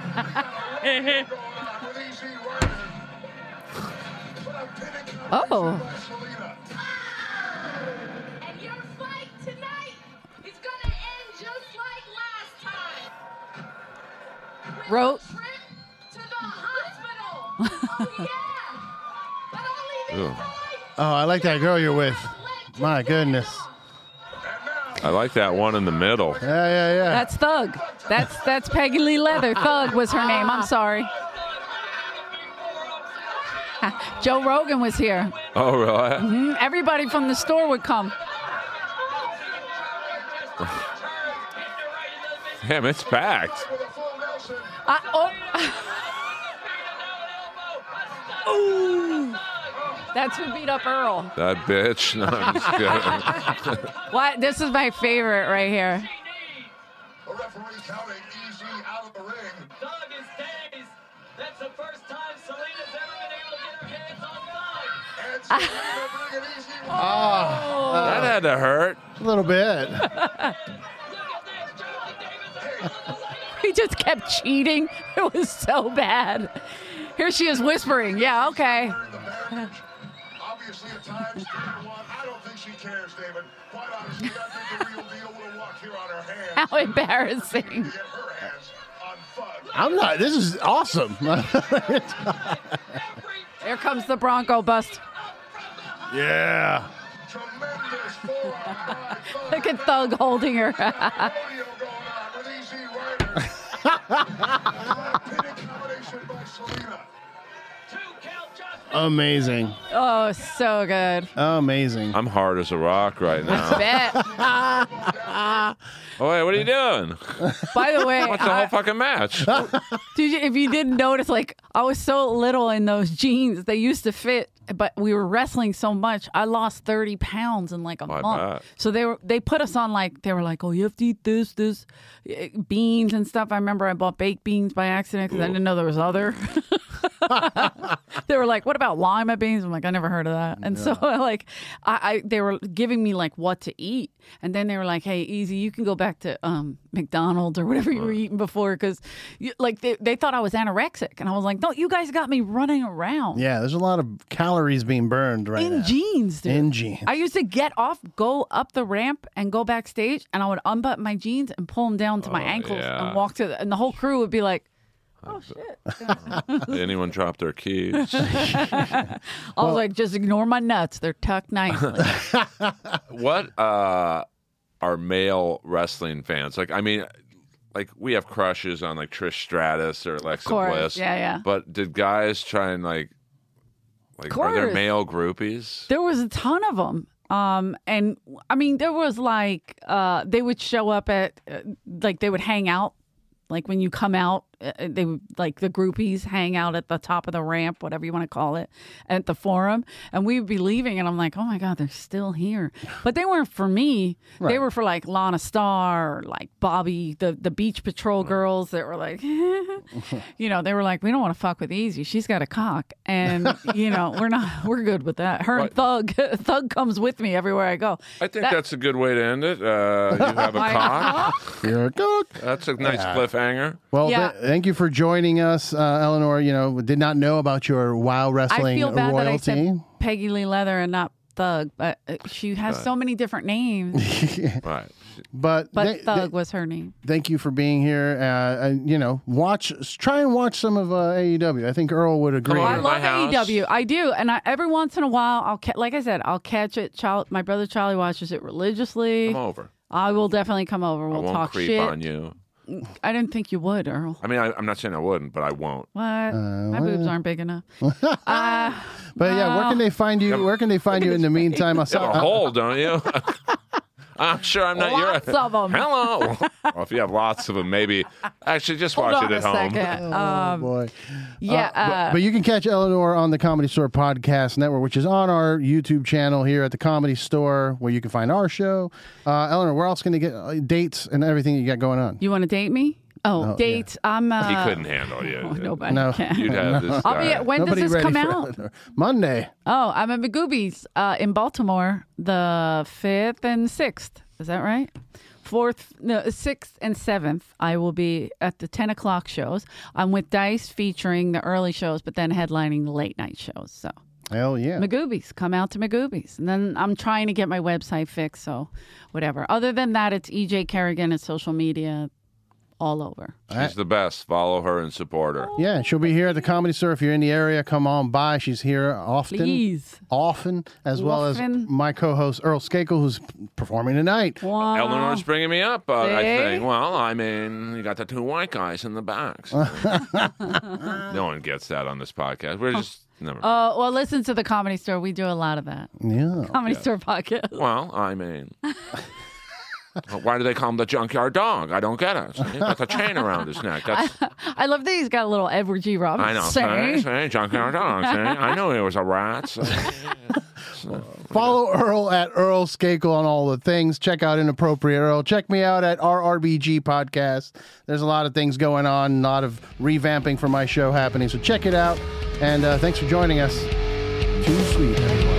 [SPEAKER 3] Oh.
[SPEAKER 4] And your fight tonight is gonna end just like last time. With
[SPEAKER 3] Wrote.
[SPEAKER 4] a trip to the hospital. Oh yeah. But only this time.
[SPEAKER 2] Oh, I like that girl you're with. My goodness.
[SPEAKER 1] I like that one in the middle.
[SPEAKER 2] Yeah, yeah, yeah.
[SPEAKER 3] That's Thug. That's that's Peggy Lee Leather. Thug was her name. I'm sorry. Joe Rogan was here.
[SPEAKER 1] Oh, really?
[SPEAKER 3] Mm-hmm. Everybody from the store would come.
[SPEAKER 1] Damn, it's packed.
[SPEAKER 3] Uh, oh. Ooh. That's who beat up Earl.
[SPEAKER 1] That bitch. No, I'm just kidding.
[SPEAKER 3] What? This is my favorite right here.
[SPEAKER 5] The referee counting Easy out of the ring.
[SPEAKER 6] Doug is dazed. That's the first time Selena's ever been able to get her hands on Doug.
[SPEAKER 5] And Selena bringing Easy.
[SPEAKER 2] Oh,
[SPEAKER 1] that had to hurt.
[SPEAKER 2] A little bit.
[SPEAKER 3] He just kept cheating. It was so bad. Here she is whispering. Yeah, okay.
[SPEAKER 5] obviously at times three to one. I don't think she cares, David. Quite honestly, I think the real deal would have walked here on her hands.
[SPEAKER 3] How embarrassing.
[SPEAKER 5] To get her hands on Thug.
[SPEAKER 2] I'm not. This is awesome.
[SPEAKER 3] Here comes the Bronco bust.
[SPEAKER 2] Yeah.
[SPEAKER 5] Tremendous forearm by Thug.
[SPEAKER 3] Look at Thug holding her.
[SPEAKER 5] Rodeo going on with Easy Rider. Uh, pinning combination by Selena.
[SPEAKER 6] Two count just
[SPEAKER 2] Amazing.
[SPEAKER 3] Oh, so good.
[SPEAKER 2] Amazing.
[SPEAKER 1] I'm hard as a rock right now.
[SPEAKER 3] Bet.
[SPEAKER 1] Oh, wait, what are you doing?
[SPEAKER 3] By the way,
[SPEAKER 1] What's the
[SPEAKER 3] I-
[SPEAKER 1] whole fucking match?
[SPEAKER 3] Did you, if you didn't notice, like I was so little in those jeans, they used to fit, but we were wrestling so much, I lost thirty pounds in like a
[SPEAKER 1] I
[SPEAKER 3] month.
[SPEAKER 1] bet.
[SPEAKER 3] So they were they put us on like they were like, oh, you have to eat this, this, eh, beans and stuff. I remember I bought baked beans by accident because I didn't know there was other. They were like, what about lima beans? I'm like, I never heard of that. And so like, I, I they were giving me like what to eat, and then they were like, hey, Easy, you can go back to um McDonald's or whatever you were eating before because like they, they thought I was anorexic, and I was like, no, you guys got me running around.
[SPEAKER 2] Yeah, there's a lot of calories being burned right
[SPEAKER 3] In
[SPEAKER 2] now.
[SPEAKER 3] jeans, dude.
[SPEAKER 2] In jeans.
[SPEAKER 3] I used to get off, go up the ramp, and go backstage, and I would unbutton my jeans and pull them down to my ankles
[SPEAKER 1] yeah.
[SPEAKER 3] and walk to the, and the whole crew would be like, oh, shit.
[SPEAKER 1] Anyone drop their keys?
[SPEAKER 3] I was like, just ignore my nuts. They're tucked nicely.
[SPEAKER 1] What uh, are male wrestling fans like? I mean, like we have crushes on like Trish Stratus or Alexa
[SPEAKER 3] course,
[SPEAKER 1] Bliss.
[SPEAKER 3] yeah, yeah.
[SPEAKER 1] But did guys try and like, like, are there
[SPEAKER 3] course.
[SPEAKER 1] male groupies?
[SPEAKER 3] There was a ton of them. Um, and I mean, there was like, uh, they would show up at, uh, like, they would hang out. Like when you come out, uh, they would like the groupies hang out at the top of the ramp, whatever you want to call it, at the forum, and we would be leaving, and I'm like, oh my god, they're still here. But they weren't for me. They
[SPEAKER 2] Right.
[SPEAKER 3] were for like Lana Starr, or like Bobby, the the Beach Patrol girls that were like, you know, they were like, we don't want to fuck with Easy. She's got a cock, and you know, we're not, we're good with that. Her and
[SPEAKER 1] Right.
[SPEAKER 3] Thug, Thug comes with me everywhere I go.
[SPEAKER 1] I think
[SPEAKER 3] That-
[SPEAKER 1] that's a good way to end it. Uh, you have a
[SPEAKER 3] My
[SPEAKER 1] cock.
[SPEAKER 2] You're a cook.
[SPEAKER 1] That's a nice cliffhanger.
[SPEAKER 2] Well,
[SPEAKER 3] Yeah.
[SPEAKER 2] th- thank you for joining us, uh, Eleanor. You know, did not know about your WoW
[SPEAKER 3] I
[SPEAKER 2] wrestling
[SPEAKER 3] feel bad that I
[SPEAKER 2] royalty.
[SPEAKER 3] said Peggy Lee Leather and not Thug, but uh, she has so many different names.
[SPEAKER 1] Right.
[SPEAKER 2] but
[SPEAKER 3] But
[SPEAKER 2] th-
[SPEAKER 3] Thug
[SPEAKER 2] th-
[SPEAKER 3] was her name.
[SPEAKER 2] thank you for being here. Uh, and, you know, watch, try and watch some of uh, A E W. I think Earl would agree.
[SPEAKER 1] Come on.
[SPEAKER 3] I
[SPEAKER 1] to my
[SPEAKER 3] love A
[SPEAKER 1] house.
[SPEAKER 3] E W. I do, and I, every once in a while, I'll ca- like I said, I'll catch it. Child, my brother Charlie watches it religiously.
[SPEAKER 1] Come over.
[SPEAKER 3] I will definitely come over.
[SPEAKER 1] I
[SPEAKER 3] We'll
[SPEAKER 1] won't
[SPEAKER 3] talk
[SPEAKER 1] creep
[SPEAKER 3] shit.
[SPEAKER 1] on you.
[SPEAKER 3] I didn't think you would, Earl.
[SPEAKER 1] I mean, I, I'm not saying I wouldn't, but I won't.
[SPEAKER 3] What? my boobs aren't big enough. uh,
[SPEAKER 2] But yeah, where can they find you? Where can they find you in the meantime? I
[SPEAKER 1] You have a
[SPEAKER 2] saw,
[SPEAKER 1] hole, don't you? I'm sure I'm not
[SPEAKER 3] Lots
[SPEAKER 1] your.
[SPEAKER 3] of 'em.
[SPEAKER 1] Hello. Well, if you have lots of them, maybe. Actually, just
[SPEAKER 3] hold
[SPEAKER 1] watch
[SPEAKER 3] on
[SPEAKER 1] it at
[SPEAKER 3] a
[SPEAKER 1] home.
[SPEAKER 3] second.
[SPEAKER 2] oh
[SPEAKER 3] Um,
[SPEAKER 2] boy.
[SPEAKER 3] yeah.
[SPEAKER 2] but,
[SPEAKER 3] Uh,
[SPEAKER 2] but you can catch Eleanor on the Comedy Store Podcast Network, which is on our YouTube channel here at the Comedy Store, where you can find our show. Uh, Eleanor, where else can they get uh, dates and everything you got going on?
[SPEAKER 3] you want to date me? Oh,
[SPEAKER 2] Oh,
[SPEAKER 3] dates. I'm. Uh,
[SPEAKER 1] He couldn't handle you.
[SPEAKER 3] oh, nobody
[SPEAKER 2] No.
[SPEAKER 3] can.
[SPEAKER 1] You'd have this
[SPEAKER 3] I'll be
[SPEAKER 1] guy.
[SPEAKER 3] at, when
[SPEAKER 2] Nobody
[SPEAKER 3] does this
[SPEAKER 2] ready
[SPEAKER 3] come
[SPEAKER 2] for
[SPEAKER 3] out?
[SPEAKER 2] Eleanor. Monday.
[SPEAKER 3] Oh, I'm at Magoobies uh, in Baltimore, the fifth and sixth. Is that right? Fourth, no, sixth and seventh. I will be at the ten o'clock shows. I'm with Dice featuring the early shows, but then headlining the late night shows. So
[SPEAKER 2] Hell yeah.
[SPEAKER 3] Magoobies, come out to Magoobies, and then I'm trying to get my website fixed. So whatever. Other than that, it's E J Kerrigan at social media, all over.
[SPEAKER 1] She's the best. Follow her and support her.
[SPEAKER 2] Yeah, she'll be here at the Comedy Store. If you're in the area, come on by. She's here often.
[SPEAKER 3] Please.
[SPEAKER 2] Often, as well as
[SPEAKER 3] Often.
[SPEAKER 2] my co-host Earl Skakel, who's performing tonight.
[SPEAKER 3] Wow.
[SPEAKER 1] Eleanor's bringing me up, uh, I
[SPEAKER 3] See?
[SPEAKER 1] think. Well, I mean, you got the two white guys in the back. so- no one gets that on this podcast. We're just never.
[SPEAKER 3] Uh, well, listen to the Comedy Store. We do a lot of that.
[SPEAKER 2] Yeah.
[SPEAKER 3] Comedy Store podcast.
[SPEAKER 1] Well, I mean, why do they call him the junkyard dog? I don't get it. He's got the chain around his neck. That's
[SPEAKER 3] I love that he's got a little Edward G.
[SPEAKER 1] I
[SPEAKER 3] Robinson.
[SPEAKER 1] know. See, see, junkyard dog. See? I knew he was a rat. so-
[SPEAKER 2] Follow Earl at Earl Skakel on all the things. Check out Inappropriate Earl. Check me out at R R B G Podcast. There's a lot of things going on, a lot of revamping for my show happening. So check it out. And uh, thanks for joining us. Too sweet, everyone.